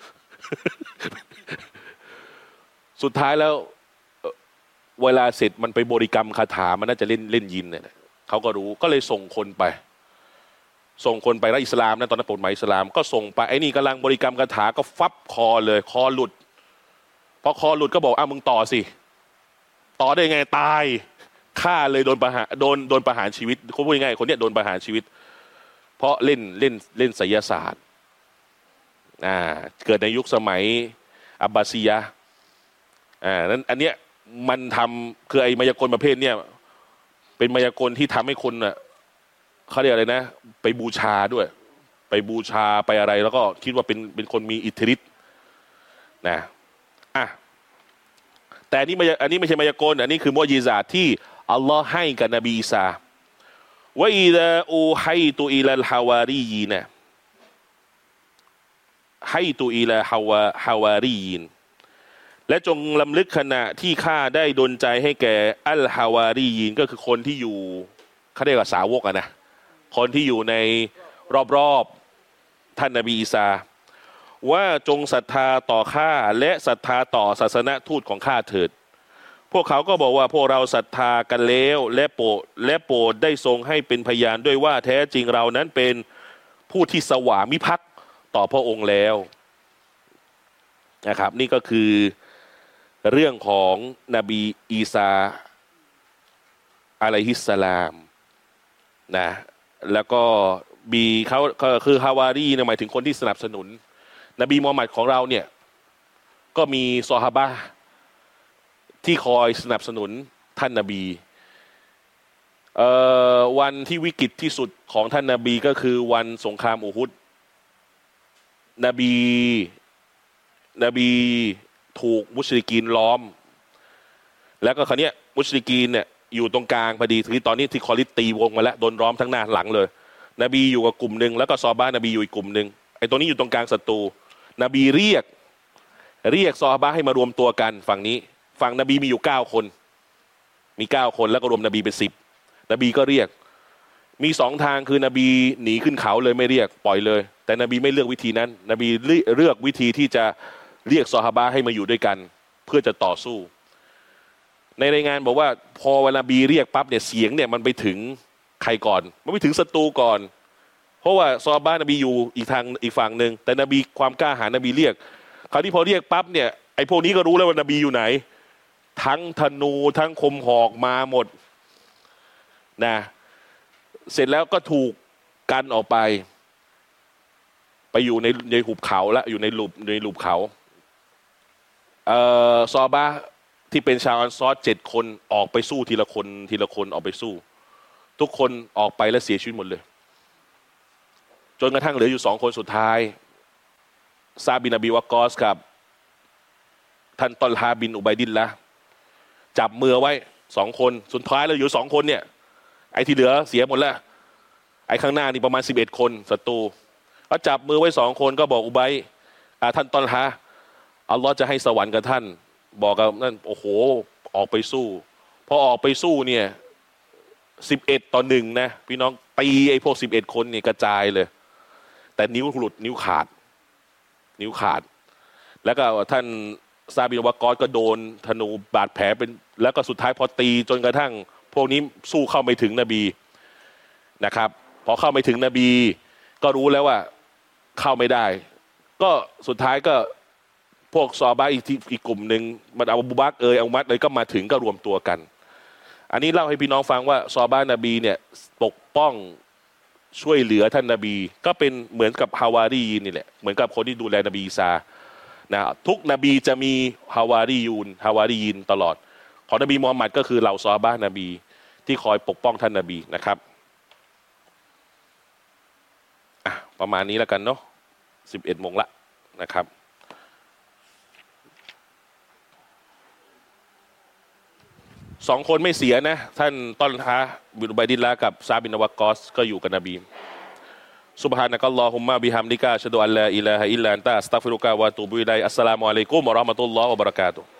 สุดท้ายแล้วเวลาเสร็จมันไปบริกรรมคาถามันน่าจะเล่นเล่นยินเนี่ยเขาก็รู้ก็เลยส่งคนไปส่งคนไปแล้วอิสลามนะตอนนั้นปกหมายอิสลามก็ส่งไปไอ้นี่กำลังบริกรรมคาถาก็ฟับคอเลยคอหลุดพอคอหลุดก็บอกอ้าวมึงต่อสิต่อได้ไงตายฆ่าเลยโดนประหารโดนโดนประหารชีวิตเขาพูดง่ายคนเนี้ยโดนประหารชีวิตเพราะเล่นเล่นเล่นไสยศาสตร์อ่าเกิดในยุคสมัยอับบาซียะอ่านั้นอันเนี้ยมันทำคือไอ้มายากลประเภทเนี้ยเป็นมายากลที่ทำให้คนอ่ะเขาเรียกอะไรนะไปบูชาด้วยไปบูชาไปอะไรแล้วก็คิดว่าเป็นเป็นคนมีอิทธิฤทธิ์นะอ่ะแต่อันนี้ไม่อันนี้ไม่ใช่มายากลอันนี้คือมุญิซาตที่อัลลอฮ์ให้กับนบีอีสาวะอิซาอูฮัยตุอิลัลฮาวารียีนะให้ตุอิลาฮาวาฮาวารียีนและจงลำลึกขณะที่ข้าได้ดลใจให้แก่อัลฮาวารียีนก็คือคนที่อยู่เขาเรียกว่าสาวกอะนะคนที่อยู่ในรอบๆท่านนบีอีสาว่าจงศรัทธาต่อข้าและศรัทธาต่อศาสนทูตของข้าเถิดพวกเขาก็บอกว่าพวกเราศรัทธากันแล้วและโปรดและโปรดได้ทรงให้เป็นพยานด้วยว่าแท้จริงเรานั้นเป็นผู้ที่สวามิภักดิ์ต่อพระองค์แล้วนะครับนี่ก็คือเรื่องของนบีอีสาอะลัยฮิสสลามนะแล้วก็มีเขาคือฮาวารีเนี่ยหมายถึงคนที่สนับสนุนนบีมูฮัมหมัดของเราเนี่ยก็มีซอฮาบะห์ที่คอยสนับสนุนท่านนบีวันที่วิกฤตที่สุดของท่านนบีก็คือวันสงครามอูฮุดนบีนบีถูกมุชริกีนล้อมแล้วก็คราวนี้มุชริกีนเนี่ยอยู่ตรงกลางพอดีคือตอนนี้ที่คอลิสตีวงมาแล้วโดนล้อมทั้งหน้าหลังเลยนบีอยู่กับกลุ่มหนึ่งแล้วก็ซอฮาบะห์นบีอยู่อีกกลุ่มหนึ่งไอ้ตัวนี้อยู่ตรงกลางศัตรูนบีเรียกเรียกซอฮาบะห์ให้มารวมตัวกันฝั่งนี้ฝั่งนบีมีอยู่เก้าคนมีเก้าคนแล้วก็รวมนบีเป็นสิบนบีก็เรียกมีสองทางคือนบีหนีขึ้นเขาเลยไม่เรียกปล่อยเลยแต่นบีไม่เลือกวิธีนั้นนบีเลือกวิธีที่จะเรียกซอฮาบะห์ให้มาอยู่ด้วยกันเพื่อจะต่อสู้ในรายงานบอกว่าพอวันนบีเรียกปั๊บเนี่ยเสียงเนี่ยมันไปถึงใครก่อนมันไปถึงศัตรูก่อนเพราะว่าซอฮาบะห์นบีอยู่อีกทางอีกฝั่งหนึ่งแต่นบีความกล้าหาญนบีเรียกคราวที่พอเรียกปั๊บเนี่ยไอ้พวกนี้ก็รู้แล้วว่านบีอยู่ไหนทั้งธนูทั้งคมหอกมาหมดนะเสร็จแล้วก็ถูกกันออกไปไปอยู่ในในหุบเขาแล้วอยู่ในหลุมในหลุมเขาเอ่อซอฮาบะห์ที่เป็นชาวอันซอรเจ็ดคนออกไปสู้ทีละคนทีละคนออกไปสู้ทุกคนออกไปแล้วเสียชีวิตหมดเลยจนกระทั่งเหลืออยู่สองคนสุดท้ายซาบินอบีวะกอสกับท่านตอลฮาบินอุบัยดิลละจับมือไว้สองคนสุดท้ายแล้วอยู่สองคนเนี่ยไอ้ที่เหลือเสียหมดแล้วไอ้ข้างหน้านี่ประมาณสิบเอ็ดคนศัตรูก็จับมือไว้สองคนก็บอกอุบัยท่านตอลฮาอัลลอฮ์จะให้สวรรค์กับท่านบอกกับนั่นโอ้โหออกไปสู้พอออกไปสู้เนี่ยสิบเอ็ดต่อหนึ่งนะพี่น้องตีไอ้พวกสิบเอ็ดคนเนี่ยกระจายเลยแต่นิ้วหลุดนิ้วขาดนิ้วขาดแล้วก็ท่านซาบินวะกอสก็โดนธนูบาดแผลเป็นแล้วก็สุดท้ายพอตีจนกระทั่งพวกนี้สู้เข้าไม่ถึงนบีนะครับพอเข้าไม่ถึงนบีก็รู้แล้วว่าเข้าไม่ได้ก็สุดท้ายก็พวกซอฮาบะห์อีกอีกกลุ่มหนึ่งมันอบูบักรเอยอุมัรเลยก็มาถึงก็รวมตัวกันอันนี้เล่าให้พี่น้องฟังว่าซอฮาบะห์นบีเนี่ยปกป้องช่วยเหลือท่านนบีก็เป็นเหมือนกับฮาวารีนี่แหละเหมือนกับคนที่ดูแลนบีอีสานะทุกนบีจะมีฮาวารียูนฮาวารียินตลอดของนบีมูฮัมหมัดก็คือเหล่าซอฮาบะห์นบีที่คอยปกป้องท่านนบีนะครับอ่ะประมาณนี้แล้วกันเนาะสิบเอ็ดโมงละนะครับสองคนไม่เสียนะท่านต้นฮะบินอุบัยดิลละกับซาบินวะกอสก็อยู่กับนบีซุบฮานะกัลลอฮุมมะบิฮัมดิกะอัชฮะดุอัลลาอิลาฮะอิลลัลลอฮ์อัสตัฆฟิรุกะวะอะตูบุอิลัยฮิอัสสลามุอะลัยกุมวะเราะห์มะตุลลอฮ์วะบะเราะกาตุฮ์